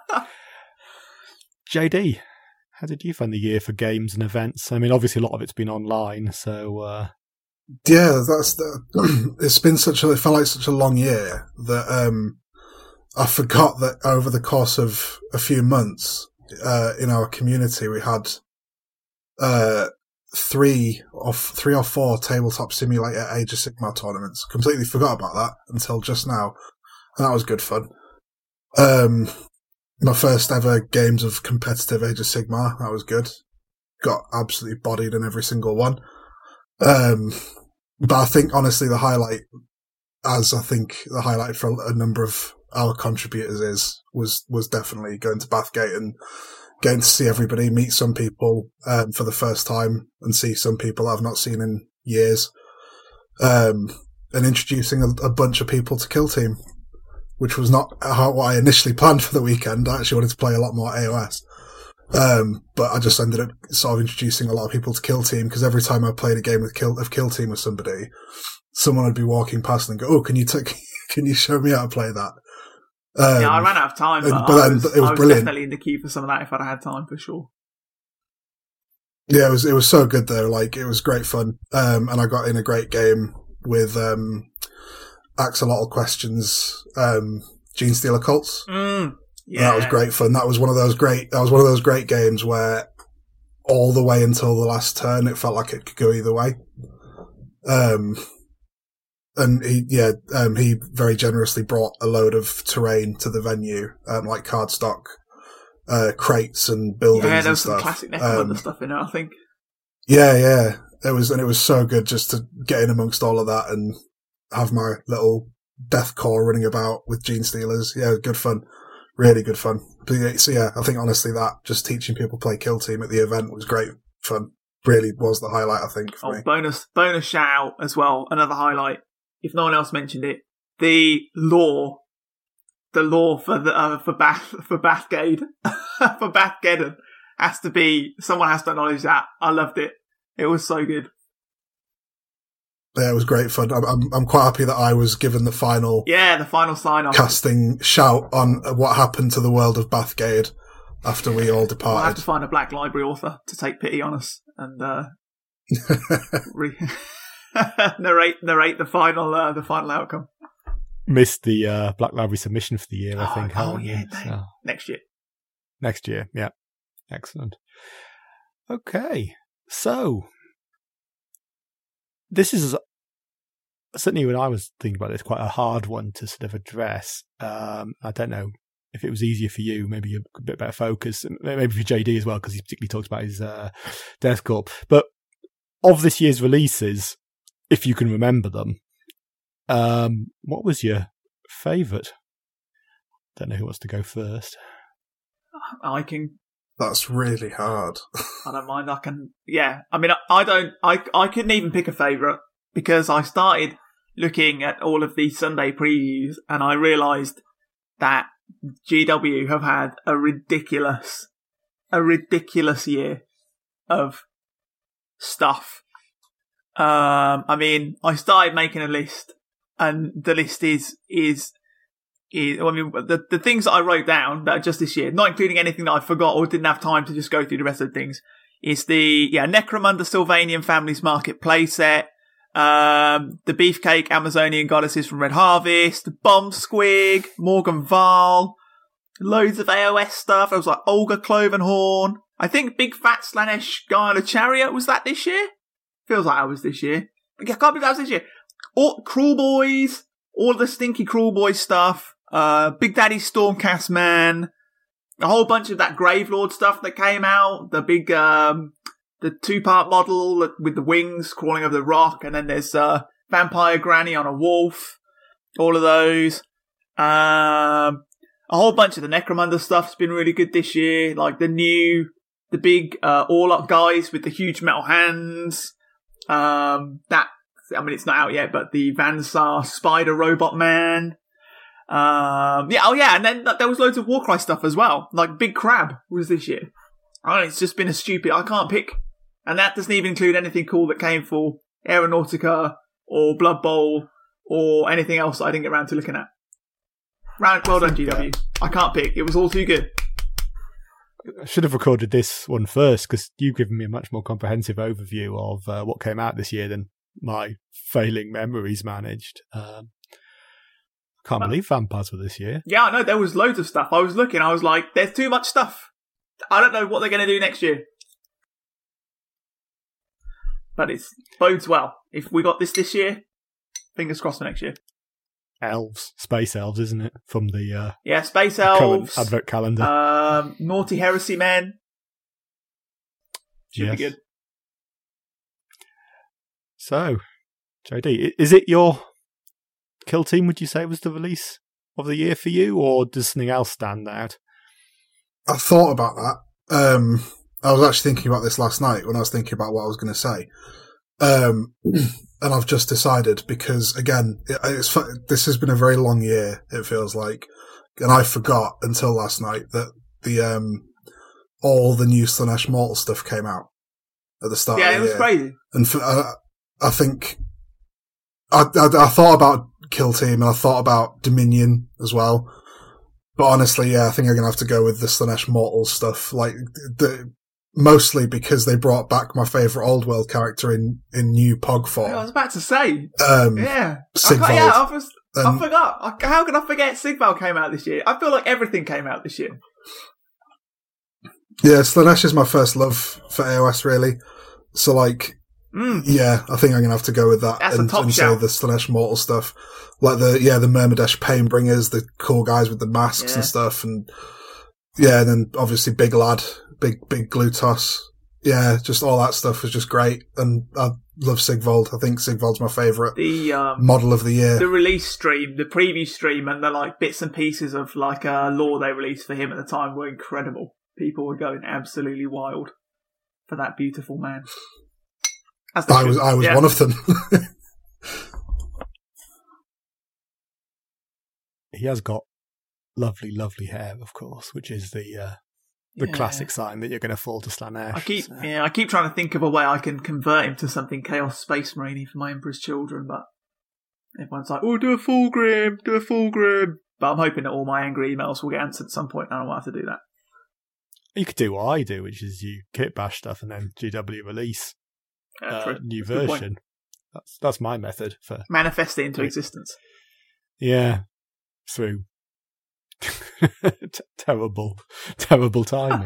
Speaker 5: JD, how did you find the year for games and events? I mean, obviously a lot of it's been online, so...
Speaker 6: Yeah, it's been it felt like such a long year that I forgot that over the course of a few months in our community we had three or four tabletop simulator Age of Sigmar tournaments. Completely forgot about that until just now, and that was good fun. My first ever games of competitive Age of Sigmar, that was good. Got absolutely bodied in every single one. But I think honestly the highlight, as I think the highlight for a number of our contributors was definitely going to Bathgate and getting to see everybody, meet some people for the first time and see some people I've not seen in years, and introducing a bunch of people to Kill Team, which was not what I initially planned for the weekend. I actually wanted to play a lot more AOS. But I just ended up sort of introducing a lot of people to Kill Team, because every time I played a game of Kill Team with somebody, someone would be walking past and go, "Oh, can you show me how to play that?"
Speaker 7: Yeah, I ran out of time, but
Speaker 6: then
Speaker 7: I was
Speaker 6: brilliant.
Speaker 7: definitely in the queue for some of that if I'd had time, for sure.
Speaker 6: Yeah, it was so good though. Like, it was great fun. And I got in a great game with Axolotl Questions, Genestealer Cults.
Speaker 7: Yeah.
Speaker 6: That was great fun. That was one of those great games where all the way until the last turn it felt like it could go either way. And he very generously brought a load of terrain to the venue, like cardstock, crates and buildings.
Speaker 7: Yeah, there was
Speaker 6: and
Speaker 7: some
Speaker 6: stuff.
Speaker 7: classic Necromunda stuff in it, I think.
Speaker 6: Yeah. It was so good just to get in amongst all of that and have my little death core running about with Genestealers. Yeah, good fun. Really good fun. So yeah, I think honestly that just teaching people play Kill Team at the event was great fun. Really was the highlight, I think, for me.
Speaker 7: Bonus shout out as well. Another highlight, if no one else mentioned it, the lore for Bathgate for Bathgeddon has to be, someone has to acknowledge that. I loved it. It was so good.
Speaker 6: Yeah, it was great fun. I'm quite happy that I was given the final
Speaker 7: sign off,
Speaker 6: casting shout on what happened to the world of Bathgate after we all departed.
Speaker 7: We'll have to find a Black Library author to take pity on us and narrate the final outcome.
Speaker 5: Missed the Black Library submission for the year, I think.
Speaker 7: So. Next year,
Speaker 5: yeah. Excellent. Okay, so this is certainly, when I was thinking about this, quite a hard one to sort of address. I don't know if it was easier for you, maybe a bit better focus, maybe for JD as well, because he particularly talks about his Death Corp. But of this year's releases, if you can remember them, What was your favourite? Don't know who wants to go first.
Speaker 7: I can.
Speaker 6: That's really hard.
Speaker 7: I don't mind. I can. Yeah. I mean, I don't. I couldn't even pick a favourite because I started looking at all of the Sunday previews and I realised that GW have had a ridiculous year of stuff. I mean, I started making a list, and the list is I mean, the things that I wrote down that are just this year, not including anything that I forgot or didn't have time to just go through the rest of the things, is the Necromunda Sylvanian Families Market playset, the Beefcake Amazonian Goddesses from Red Harvest, Bomb Squig, Morgan Val, loads of AOS stuff. There was like Olga Clovenhorn. I think Big Fat Slanesh Guy on a Chariot, was that this year? Feels like I was this year. I can't believe that was this year. Cruel Boys, all the stinky Cruel Boys stuff. Big Daddy Stormcast Man, a whole bunch of that Gravelord stuff that came out, the big, the 2-part model with the wings crawling over the rock, and then there's, Vampire Granny on a wolf, all of those. A whole bunch of the Necromunda stuff's been really good this year, like the big, Orlok guys with the huge metal hands, I mean, it's not out yet, but the Vansar Spider Robot Man. And then there was loads of Warcry stuff as well. Like Big Crab was this year. It's just been I can't pick. And that doesn't even include anything cool that came for Aeronautica or Blood Bowl or anything else that I didn't get around to looking at. Well done, GW. I can't pick. It was all too good.
Speaker 5: I should have recorded this one first because you've given me a much more comprehensive overview of what came out this year than my failing memories managed. Can't believe Vampires were this year.
Speaker 7: Yeah, I know. There was loads of stuff. I was looking. I was like, there's too much stuff. I don't know what they're going to do next year. But it bodes well. If we got this year, fingers crossed for next year.
Speaker 5: Elves. Space Elves, isn't it? From the
Speaker 7: Space Elves.
Speaker 5: Advert calendar.
Speaker 7: Naughty Heresy Men. Should be good.
Speaker 5: So, JD, is it your Kill Team, would you say, was the release of the year for you, or does something else stand out?
Speaker 6: I thought about that. I was actually thinking about this last night when I was thinking about what I was going to say. And I've just decided because, again, this has been a very long year, it feels like. And I forgot until last night that all the new Slaanesh Mortal stuff came out at the start of the year.
Speaker 7: Yeah, it was crazy.
Speaker 6: And I think I thought about Kill Team and I thought about Dominion as well. But honestly, yeah, I think I'm going to have to go with the Slaanesh Mortal stuff. Like, mostly because they brought back my favourite old world character in new Pog form.
Speaker 7: I was about to say.
Speaker 6: Sigvald.
Speaker 7: I forgot. How can I forget Sigvald came out this year? I feel like everything came out this year.
Speaker 6: Yeah, Slaanesh is my first love for AOS, really. So, like, yeah, I think I'm going to have to go with that.
Speaker 7: That's
Speaker 6: and say the Slaanesh Mortal stuff. Like the Myrmidesh Painbringers, the cool guys with the masks and stuff. And yeah, then obviously Big Lad, Big Glutos. Yeah, just all that stuff was just great. And I love Sigvald. I think Sigvald's my favourite model of the year.
Speaker 7: The release stream, the preview stream, and the like bits and pieces of like lore they released for him at the time were incredible. People were going absolutely wild for that beautiful man.
Speaker 6: I was one of them.
Speaker 5: He has got lovely, lovely hair, of course, which is the classic sign that you're going to fall to Slaanesh.
Speaker 7: I keep trying to think of a way I can convert him to something Chaos Space Marine for my Emperor's Children, but everyone's like, "Oh, do a Fulgrim." But I'm hoping that all my angry emails will get answered at some point, and I don't have to do that.
Speaker 5: You could do what I do, which is you kit bash stuff and then GW release new version. That's my method for
Speaker 7: manifest it into existence.
Speaker 5: Yeah, through terrible timing.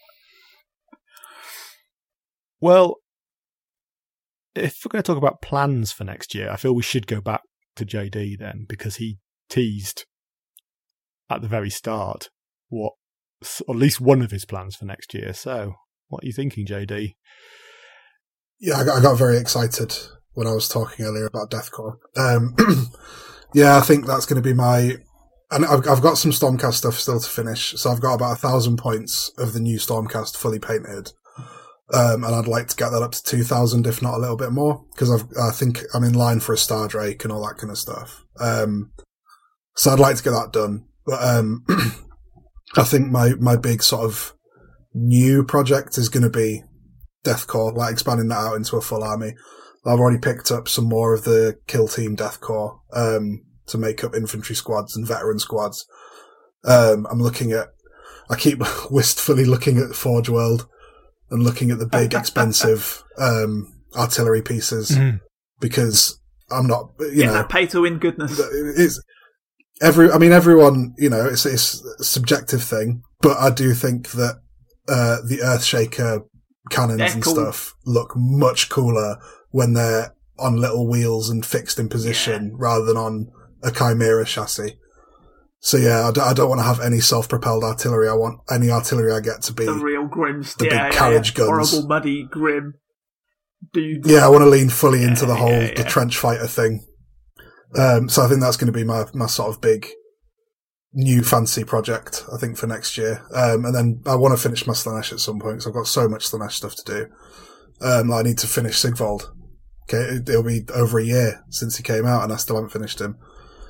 Speaker 5: Well, if we're going to talk about plans for next year, I feel we should go back to JD then, because he teased at the very start what, at least one of his plans for next year. So, what are you thinking, JD?
Speaker 6: Yeah, I got very excited when I was talking earlier about Deathcore. Yeah, I think that's going to be my... And I've got some Stormcast stuff still to finish, so I've got about 1,000 points of the new Stormcast fully painted. And I'd like to get that up to 2,000, if not a little bit more, because I think I'm in line for a Star Drake and all that kind of stuff. So I'd like to get that done. But I think my big sort of new project is going to be Deathcore, like expanding that out into a full army. I've already picked up some more of the Kill Team Deathcore to make up infantry squads and veteran squads. I keep wistfully looking at Forge World and looking at the big, expensive artillery pieces because I'm not, you know,
Speaker 7: that pay to win goodness.
Speaker 6: Everyone, you know, it's a subjective thing, but I do think that the Earthshaker cannons and stuff look much cooler when they're on little wheels and fixed in position rather than on a Chimera chassis. So yeah, I don't want to have any self-propelled artillery. I want any artillery I get to be
Speaker 7: the real Grims,
Speaker 6: the big carriage guns,
Speaker 7: horrible, muddy, grim dudes.
Speaker 6: Yeah, I want to lean fully into the trench fighter thing. So I think that's going to be my sort of big new fancy project, I think, for next year. And then I want to finish my Slaanesh at some point because I've got so much Slaanesh stuff to do. I need to finish Sigvald. Okay, it'll be over a year since he came out and I still haven't finished him.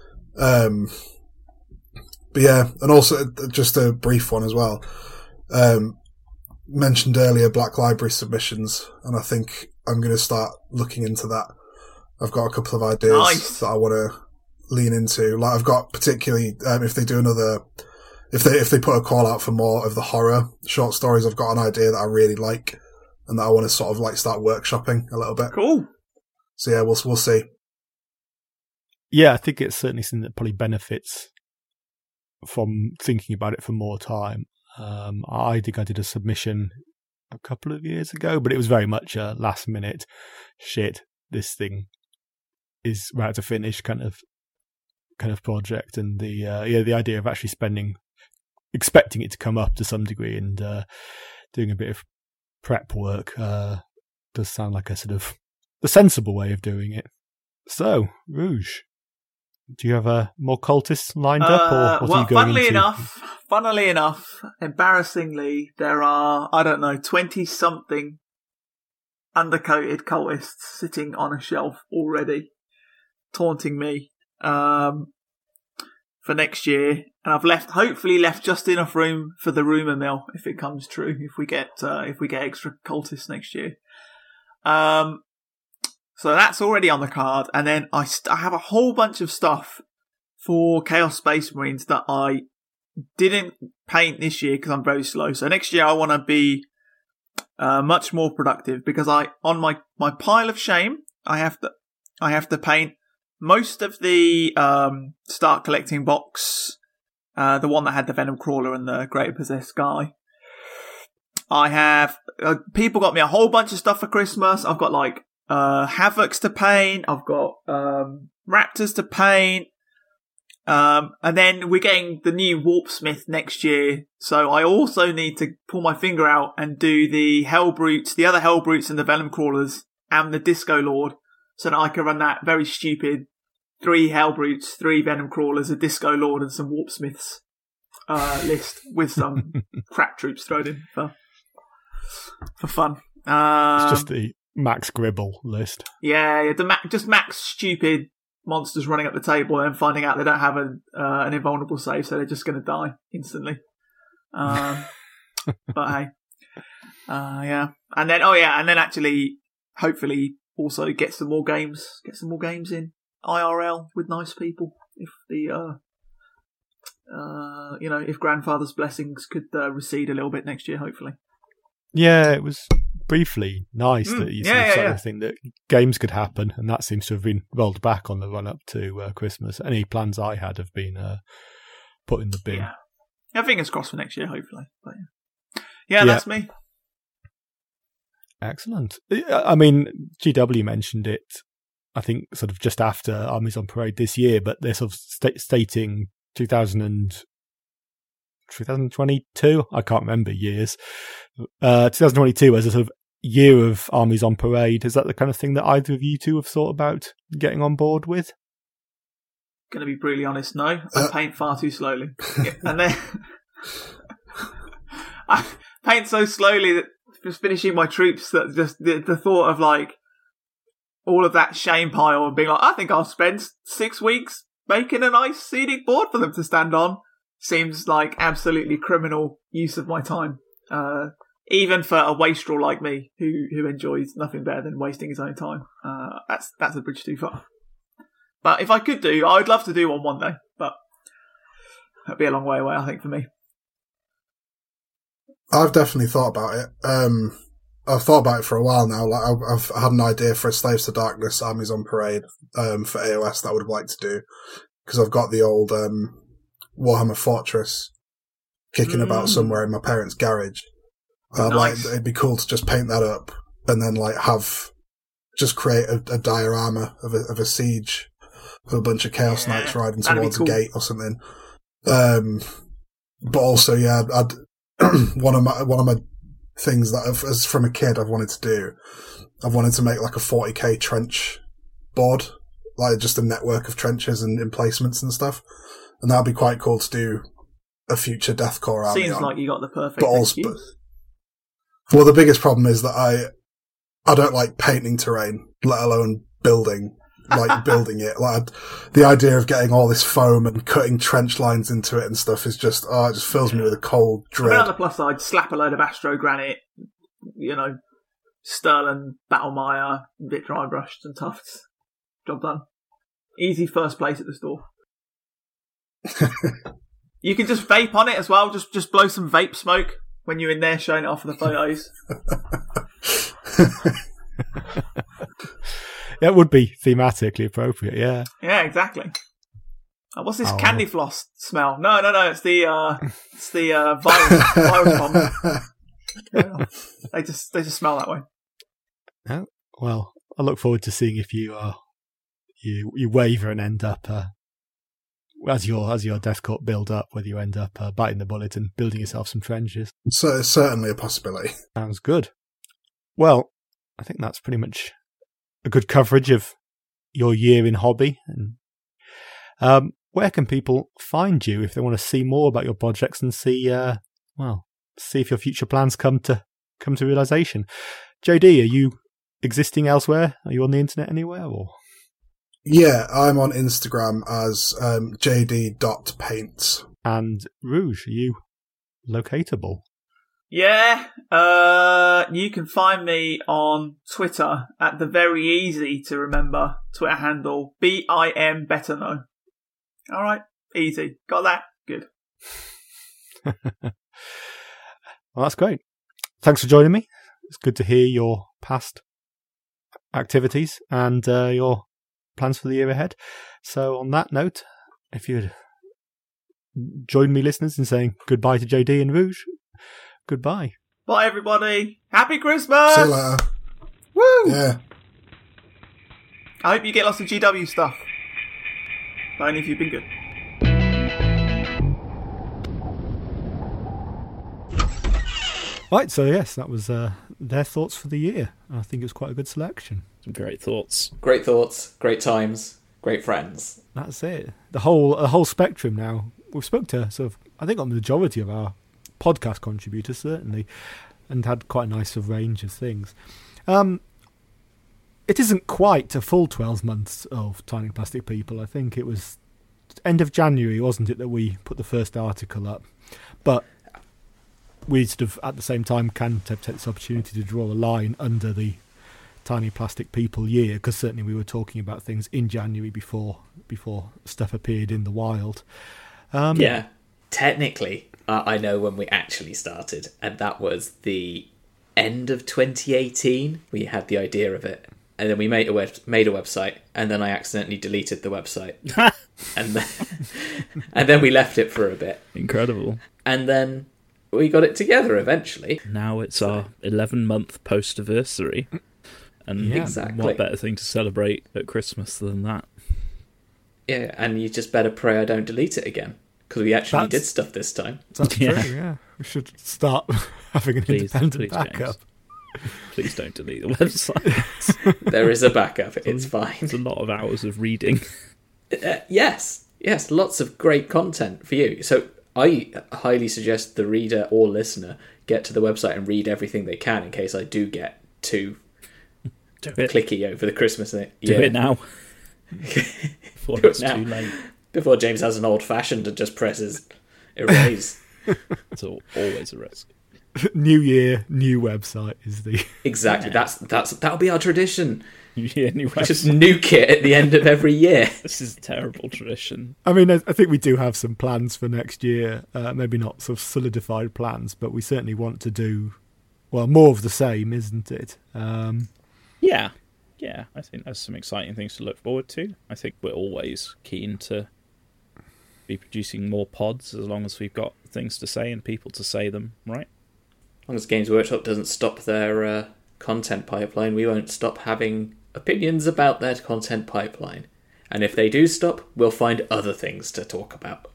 Speaker 6: But yeah, and also just a brief one as well. Mentioned earlier Black Library submissions, and I think I'm going to start looking into that. I've got a couple of ideas that I want to lean into. Like I've got particularly if they do another, if they put a call out for more of the horror short stories, I've got an idea that I really like and that I want to sort of like start workshopping a little bit.
Speaker 7: Cool.
Speaker 6: So yeah, we'll see.
Speaker 5: Yeah, I think it's certainly something that probably benefits from thinking about it for more time. I think I did a submission a couple of years ago, but it was very much a last minute shit. This thing is right to finish kind of project, and the idea of actually expecting it to come up to some degree and doing a bit of prep work does sound like a sort of the sensible way of doing it. So, Rouge, do you have more cultists lined up, or what are you going into?
Speaker 7: Funnily enough, embarrassingly, there are 20-something undercoated cultists sitting on a shelf already, taunting me for next year, and I've hopefully left just enough room for the rumour mill if it comes true. If we get extra cultists next year, so that's already on the card. And then I have a whole bunch of stuff for Chaos Space Marines that I didn't paint this year because I'm very slow. So next year I want to be much more productive because on my pile of shame I have to paint most of the Start Collecting box, the one that had the Venom Crawler and the Greater Possessed guy. I have people got me a whole bunch of stuff for Christmas. I've got like Havocs to paint. I've got Raptors to paint. And then we're getting the new Warpsmith next year. So I also need to pull my finger out and do the Hellbrutes, the other Hellbrutes and the Venom Crawlers and the Disco Lord, so that I can run that very stupid 3 Hellbrutes, 3 Venom Crawlers, a Disco Lord and some Warpsmiths list with some crack troops thrown in for fun.
Speaker 5: It's just the Max Gribble list.
Speaker 7: Yeah, just Max stupid monsters running up the table and finding out they don't have an invulnerable save, so they're just going to die instantly. But hey, yeah, and then actually, hopefully, also get some more games in IRL with nice people. If the if Grandfather's blessings could recede a little bit next year, hopefully.
Speaker 5: Yeah, it was briefly nice that you started to think that games could happen, and that seems to have been rolled back on the run up to Christmas. Any plans I had have been put in the bin.
Speaker 7: Yeah, fingers crossed for next year, hopefully. But yeah, that's me.
Speaker 5: Excellent. I mean, GW mentioned it, I think, sort of just after Armies on Parade this year, but they're sort of stating 2022, I can't remember years, 2022 as a sort of year of Armies on Parade, is that the kind of thing that either of you two have thought about getting on board with?
Speaker 7: Going to be brutally honest, no. I paint far too slowly. And then I paint so slowly that just finishing my troops, that just the thought of like all of that shame pile and being like, I think I'll spend 6 weeks making a nice scenic board for them to stand on, seems like absolutely criminal use of my time. Even for a wastrel like me, who enjoys nothing better than wasting his own time. That's a bridge too far. But if I could do, I would love to do one day, but that'd be a long way away, I think, for me.
Speaker 6: I've definitely thought about it. I've thought about it for a while now. Like I've had an idea for a Slaves to Darkness Armies on Parade for AOS that I would like to do, because I've got the old Warhammer Fortress kicking about somewhere in my parents' garage.
Speaker 7: Nice.
Speaker 6: It'd be cool to just paint that up and then just create a diorama of a siege with a bunch of Chaos Knights riding towards a gate or something. But also, I'd one of my things that as from a kid I've wanted to do, I've wanted to make like a 40k trench board, like just a network of trenches and emplacements and stuff, and that'd be quite cool to do a future Deathcore army.
Speaker 7: Seems
Speaker 6: on.
Speaker 7: like you got the perfect.
Speaker 6: But also, well, the biggest problem is that I don't like painting terrain, let alone building it. Like the idea of getting all this foam and cutting trench lines into it and stuff is just, it just fills me with a cold dread.
Speaker 7: But on the plus side, slap a load of Astro Granite, Sterling, Battlemire, a bit dry brushed and tufts. Job done. Easy first place at the store. You can just vape on it as well. Just blow some vape smoke when you're in there showing it off for the photos.
Speaker 5: It would be thematically appropriate, yeah.
Speaker 7: Yeah, exactly. What's this candy floss smell? No, it's the virus bomb. Yeah. They just smell that way.
Speaker 5: Yeah. Well, I look forward to seeing if you waver and end up as your Death Court build up, whether you end up biting the bullet and building yourself some trenches.
Speaker 6: So it's certainly a possibility.
Speaker 5: Sounds good. Well, I think that's pretty much a good coverage of your year in hobby. And where can people find you if they want to see more about your projects and see if your future plans come to realization? JD, are you existing elsewhere? Are you on the internet anywhere? Or?
Speaker 6: Yeah, I'm on Instagram as jd.paints.
Speaker 5: And Rouge, are you locatable?
Speaker 7: Yeah, you can find me on Twitter at the very easy to remember Twitter handle BIM Better Know. All right, easy. Got that? Good.
Speaker 5: Well, that's great. Thanks for joining me. It's good to hear your past activities and your plans for the year ahead. So on that note, if you'd join me, listeners, in saying goodbye to JD and Rouge, goodbye.
Speaker 7: Bye, everybody. Happy Christmas!
Speaker 6: See you later.
Speaker 7: Woo!
Speaker 6: Yeah.
Speaker 7: I hope you get lots of GW stuff. But only if you've been good.
Speaker 5: Right, so yes, that was their thoughts for the year. I think it was quite a good selection.
Speaker 1: Some great thoughts.
Speaker 2: Great thoughts, great times, great friends.
Speaker 5: That's it. The whole spectrum now. We've spoke to I think on the majority of our podcast contributors, certainly, and had quite a nice range of things. It isn't quite a full 12 months of Tiny Plastic People. I think it was end of January, wasn't it, that we put the first article up. But we sort of, at the same time, can take this opportunity to draw a line under the Tiny Plastic People year, because certainly we were talking about things in January before stuff appeared in the wild.
Speaker 2: Yeah, technically, I know when we actually started, and that was the end of 2018. We had the idea of it, and then we made a website, and then I accidentally deleted the website, and then we left it for a bit.
Speaker 1: Incredible.
Speaker 2: And then we got it together eventually.
Speaker 1: Now it's our 11-month post-anniversary, and
Speaker 2: exactly.
Speaker 1: What better thing to celebrate at Christmas than that?
Speaker 2: Yeah, and you just better pray I don't delete it again, because we actually did stuff this time.
Speaker 5: That's true, yeah. We should start having an independent
Speaker 1: please,
Speaker 5: backup.
Speaker 1: Please don't delete the website.
Speaker 2: There is a backup. It's fine.
Speaker 1: It's a lot of hours of reading.
Speaker 2: Yes, lots of great content for you. So I highly suggest the reader or listener get to the website and read everything they can in case I do get too clicky over the Christmas thing.
Speaker 1: Do it now. Before it's too late.
Speaker 2: Before James has an old-fashioned and just presses erase.
Speaker 1: It's always a risk.
Speaker 5: New year, new website is the...
Speaker 2: Exactly.
Speaker 1: Yeah.
Speaker 2: That'll be our tradition.
Speaker 1: Yeah, new
Speaker 2: Just nuke it at the end of every year.
Speaker 1: This is a terrible tradition.
Speaker 5: I mean, I think we do have some plans for next year. Maybe not sort of solidified plans, but we certainly want to do, well, more of the same, isn't it?
Speaker 1: Yeah, I think there's some exciting things to look forward to. I think we're always keen to be producing more pods as long as we've got things to say and people to say them, right?
Speaker 2: As long as Games Workshop doesn't stop their content pipeline, we won't stop having opinions about their content pipeline. And if they do stop, we'll find other things to talk about.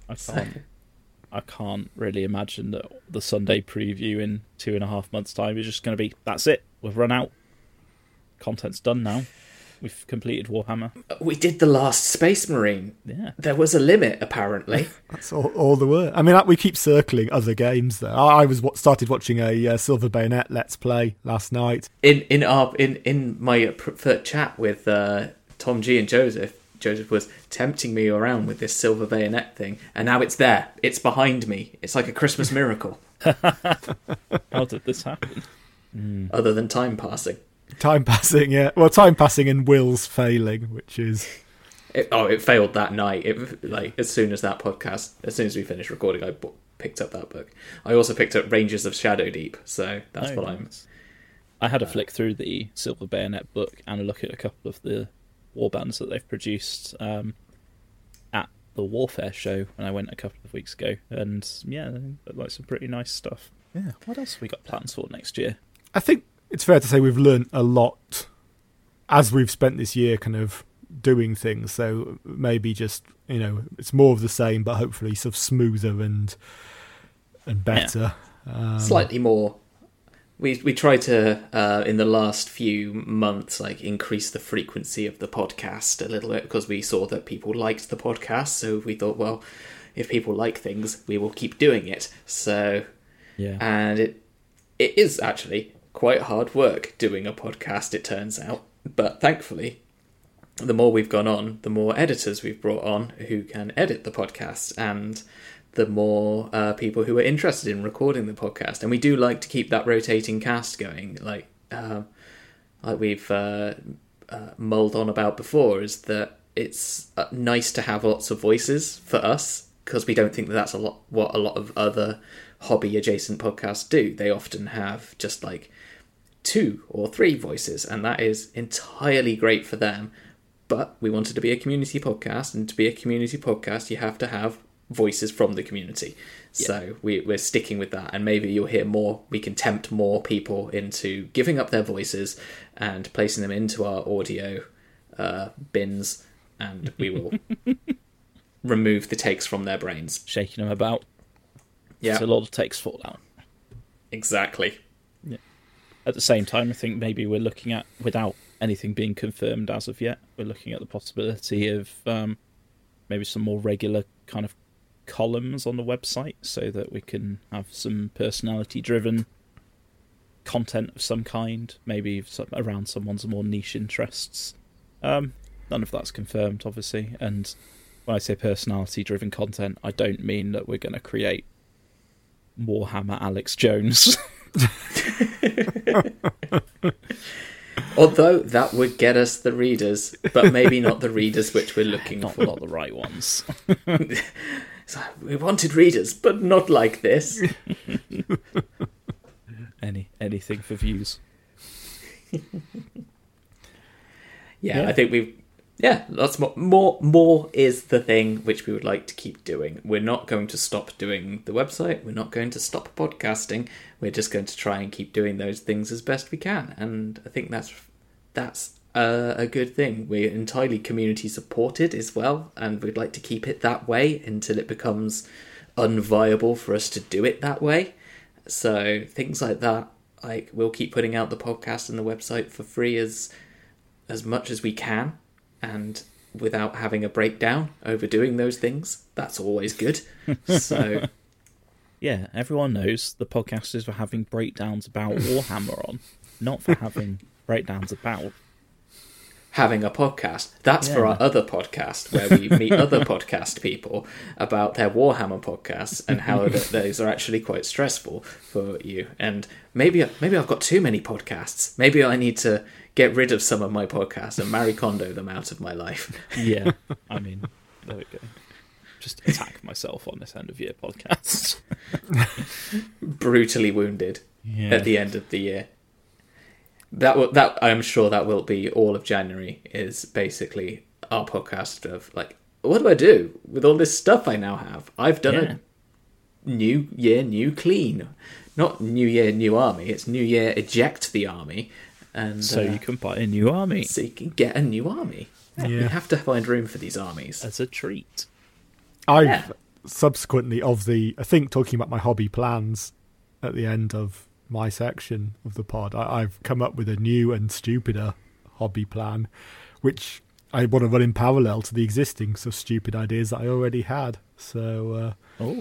Speaker 1: I can't really imagine that the Sunday preview in 2.5 months' time is just going to be, that's it, we've run out. Content's done now. We've completed Warhammer.
Speaker 2: We did the last Space Marine.
Speaker 1: Yeah.
Speaker 2: There was a limit, apparently.
Speaker 5: That's all there were. I mean, we keep circling other games there. I started watching a Silver Bayonet Let's Play last night.
Speaker 2: In my preferred chat with Tom G and Joseph was tempting me around with this Silver Bayonet thing, and now it's there. It's behind me. It's like a Christmas miracle.
Speaker 1: How did this happen?
Speaker 2: Other than time passing.
Speaker 5: Time passing, yeah. Well, time passing and Will's failing, which is...
Speaker 2: It failed that night. As soon as we finished recording, I picked up that book. I also picked up Rangers of Shadowdeep, so that's what I'm...
Speaker 1: I had a flick through the Silver Bayonet book and a look at a couple of the warbands that they've produced at the Warfare show when I went a couple of weeks ago. And yeah, they look like some pretty nice stuff. Yeah, what else have we got plans for next year?
Speaker 5: I think it's fair to say we've learned a lot as we've spent this year kind of doing things. So maybe just, it's more of the same, but hopefully sort of smoother and better.
Speaker 2: Yeah. Slightly more. We tried to, in the last few months, increase the frequency of the podcast a little bit because we saw that people liked the podcast. So we thought, well, if people like things, we will keep doing it. So, yeah. And it is actually quite hard work doing a podcast, it turns out. But thankfully, the more we've gone on, the more editors we've brought on who can edit the podcast, and the more people who are interested in recording the podcast. And we do like to keep that rotating cast going, like we've mulled on about before, is that it's nice to have lots of voices for us, because we don't think that that's what a lot of other hobby-adjacent podcasts do. They often have just 2 or 3 voices, and that is entirely great for them. But we wanted to be a community podcast, and to be a community podcast, you have to have voices from the community. Yeah. So we're sticking with that, and maybe you'll hear more. We can tempt more people into giving up their voices and placing them into our audio bins, and we will remove the takes from their brains.
Speaker 1: Shaking them about.
Speaker 2: Yeah.
Speaker 1: So a lot of takes fall out.
Speaker 2: Exactly.
Speaker 1: Yeah. At the same time, I think maybe we're looking at, without anything being confirmed as of yet, we're looking at the possibility of maybe some more regular kind of columns on the website, so that we can have some personality-driven content of some kind, maybe around someone's more niche interests. None of that's confirmed, obviously, and when I say personality-driven content, I don't mean that we're going to create Warhammer Alex Jones.
Speaker 2: Although that would get us the readers, but maybe not the readers which we're looking for.
Speaker 1: Not the right ones.
Speaker 2: So we wanted readers, but not like this.
Speaker 1: Anything for views.
Speaker 2: Yeah, I think lots more. More is the thing which we would like to keep doing. We're not going to stop doing the website. We're not going to stop podcasting. We're just going to try and keep doing those things as best we can. And I think that's a good thing. We're entirely community supported as well, and we'd like to keep it that way until it becomes unviable for us to do it that way. So things like that Like, we'll keep putting out the podcast and the website for free as much as we can, and without having a breakdown over doing those things. That's always good. So
Speaker 1: yeah, everyone knows the podcast is for having breakdowns about Warhammer on, not for having breakdowns about
Speaker 2: having a podcast. That's for our other podcast, where we meet other podcast people about their Warhammer podcasts and how those are actually quite stressful for you. And maybe I've got too many podcasts. Maybe I need to get rid of some of my podcasts and Marie Kondo them out of my life.
Speaker 1: Yeah, I mean, there we go. Just attack myself on this end of year podcast.
Speaker 2: Brutally wounded at the end of the year. That I'm sure that will be all of January, is basically our podcast of like, what do I do with all this stuff I now have? I've done a new year, new clean. Not new year, new army. It's new year, eject the army. And
Speaker 1: so you can buy a new army.
Speaker 2: So you can get a new army. Yeah. You have to find room for these armies.
Speaker 1: As a treat.
Speaker 5: I've subsequently I think talking about my hobby plans at the end of my section of the pod, I've come up with a new and stupider hobby plan, which I want to run in parallel to the existing so stupid ideas that I already had. So,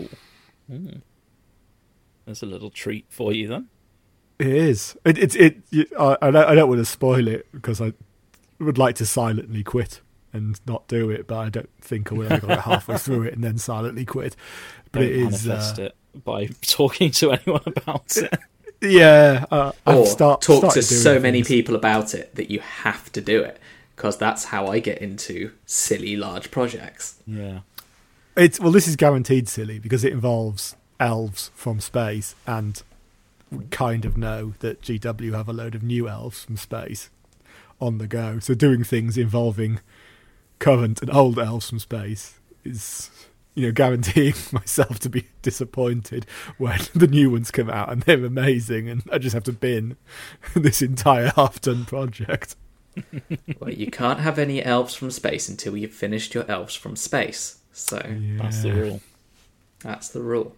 Speaker 1: There's a little treat for you then.
Speaker 5: It is. I don't want to spoil it because I would like to silently quit and not do it, but I don't think I will. I got it halfway through it and then silently quit. But
Speaker 1: Don't
Speaker 5: it is
Speaker 1: manifest it by talking to anyone about it.
Speaker 5: Yeah,
Speaker 2: or talk to
Speaker 5: doing
Speaker 2: so many
Speaker 5: things.
Speaker 2: people about it that you have to do it, because that's how I get into silly large projects.
Speaker 1: Yeah.
Speaker 5: This is guaranteed silly because it involves elves from space, and we kind of know that GW have a load of new elves from space on the go. So doing things involving current and old elves from space is, guaranteeing myself to be disappointed when the new ones come out and they're amazing, and I just have to bin this entire half-done project.
Speaker 2: Well, you can't have any elves from space until you've finished your elves from space. So
Speaker 1: That's the rule.
Speaker 2: That's the rule.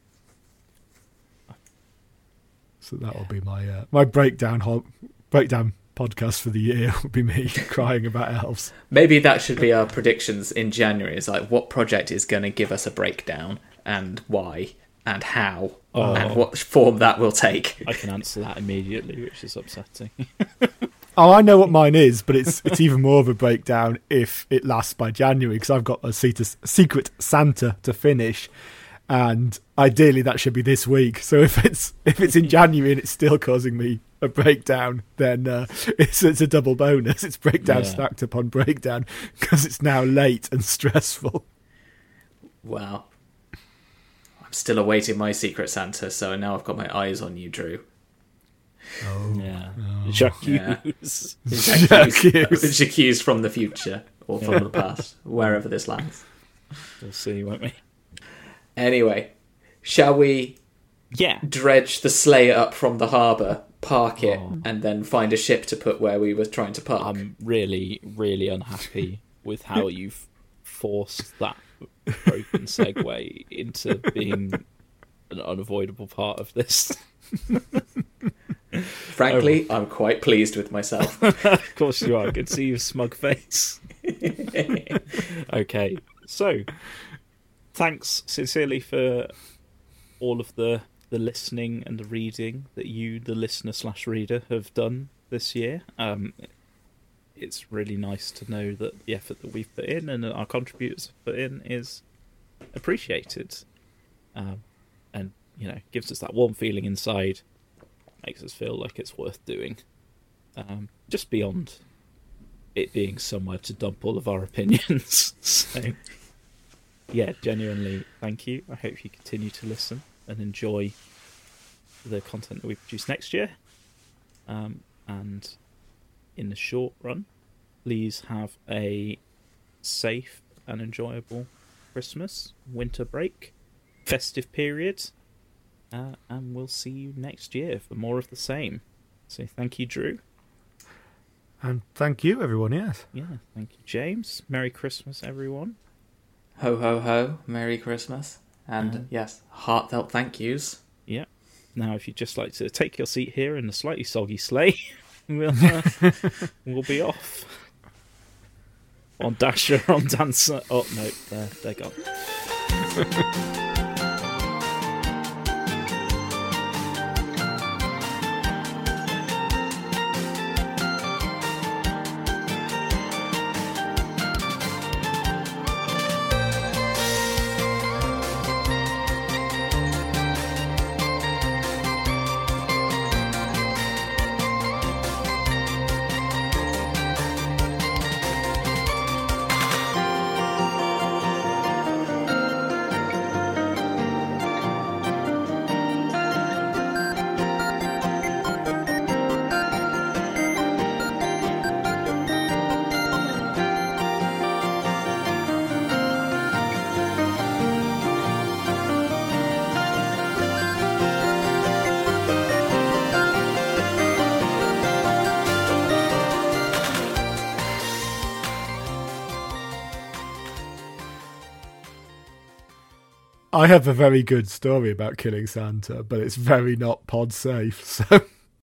Speaker 5: So that will be my breakdown podcast for the year. Will be me crying about elves.
Speaker 2: Maybe that should be our predictions in January. Is like, what project is going to give us a breakdown, and why, and how, and what form that will take.
Speaker 1: I can answer that immediately, which is upsetting.
Speaker 5: Oh, I know what mine is, but it's even more of a breakdown if it lasts by January, because I've got a Secret Santa to finish, and ideally that should be this week. So if it's in January and it's still causing me a breakdown, then it's a double bonus. It's breakdown stacked upon breakdown because it's now late and stressful.
Speaker 2: Wow. I'm still awaiting my Secret Santa, so now I've got my eyes on you, Drew.
Speaker 5: Oh,
Speaker 1: yeah.
Speaker 5: Oh.
Speaker 1: Jacques.
Speaker 2: Jacques from the future, or from the past, wherever this lands.
Speaker 1: We'll see, won't we?
Speaker 2: Anyway, shall we dredge the Slayer up from the harbour, park it, and then find a ship to put where we were trying to park?
Speaker 1: I'm really, really unhappy with how you've forced that broken segue into being an unavoidable part of this.
Speaker 2: Frankly, I'm quite pleased with myself.
Speaker 1: Of course you are. I can see your smug face. Okay, so thanks sincerely for all of the listening and the reading that you, the listener/reader, have done this year. It's really nice to know that the effort that we've put in and that our contributors have put in is appreciated, and gives us that warm feeling inside, makes us feel like it's worth doing, just beyond it being somewhere to dump all of our opinions. So yeah, genuinely thank you. I hope you continue to listen and enjoy the content that we produce next year, and in the short run, please have a safe and enjoyable Christmas, winter break, festive period, and we'll see you next year for more of the same. So thank you, Drew.
Speaker 5: And thank you, everyone, yes.
Speaker 1: Yeah, thank you, James. Merry Christmas, everyone.
Speaker 2: Ho, ho, ho. Merry Christmas. And yes, heartfelt thank yous.
Speaker 1: Yeah. Now, if you'd just like to take your seat here in a slightly soggy sleigh, we'll be off. On Dasher, on Dancer. Oh, no, they're gone.
Speaker 5: I have a very good story about killing Santa, but it's very not pod safe. So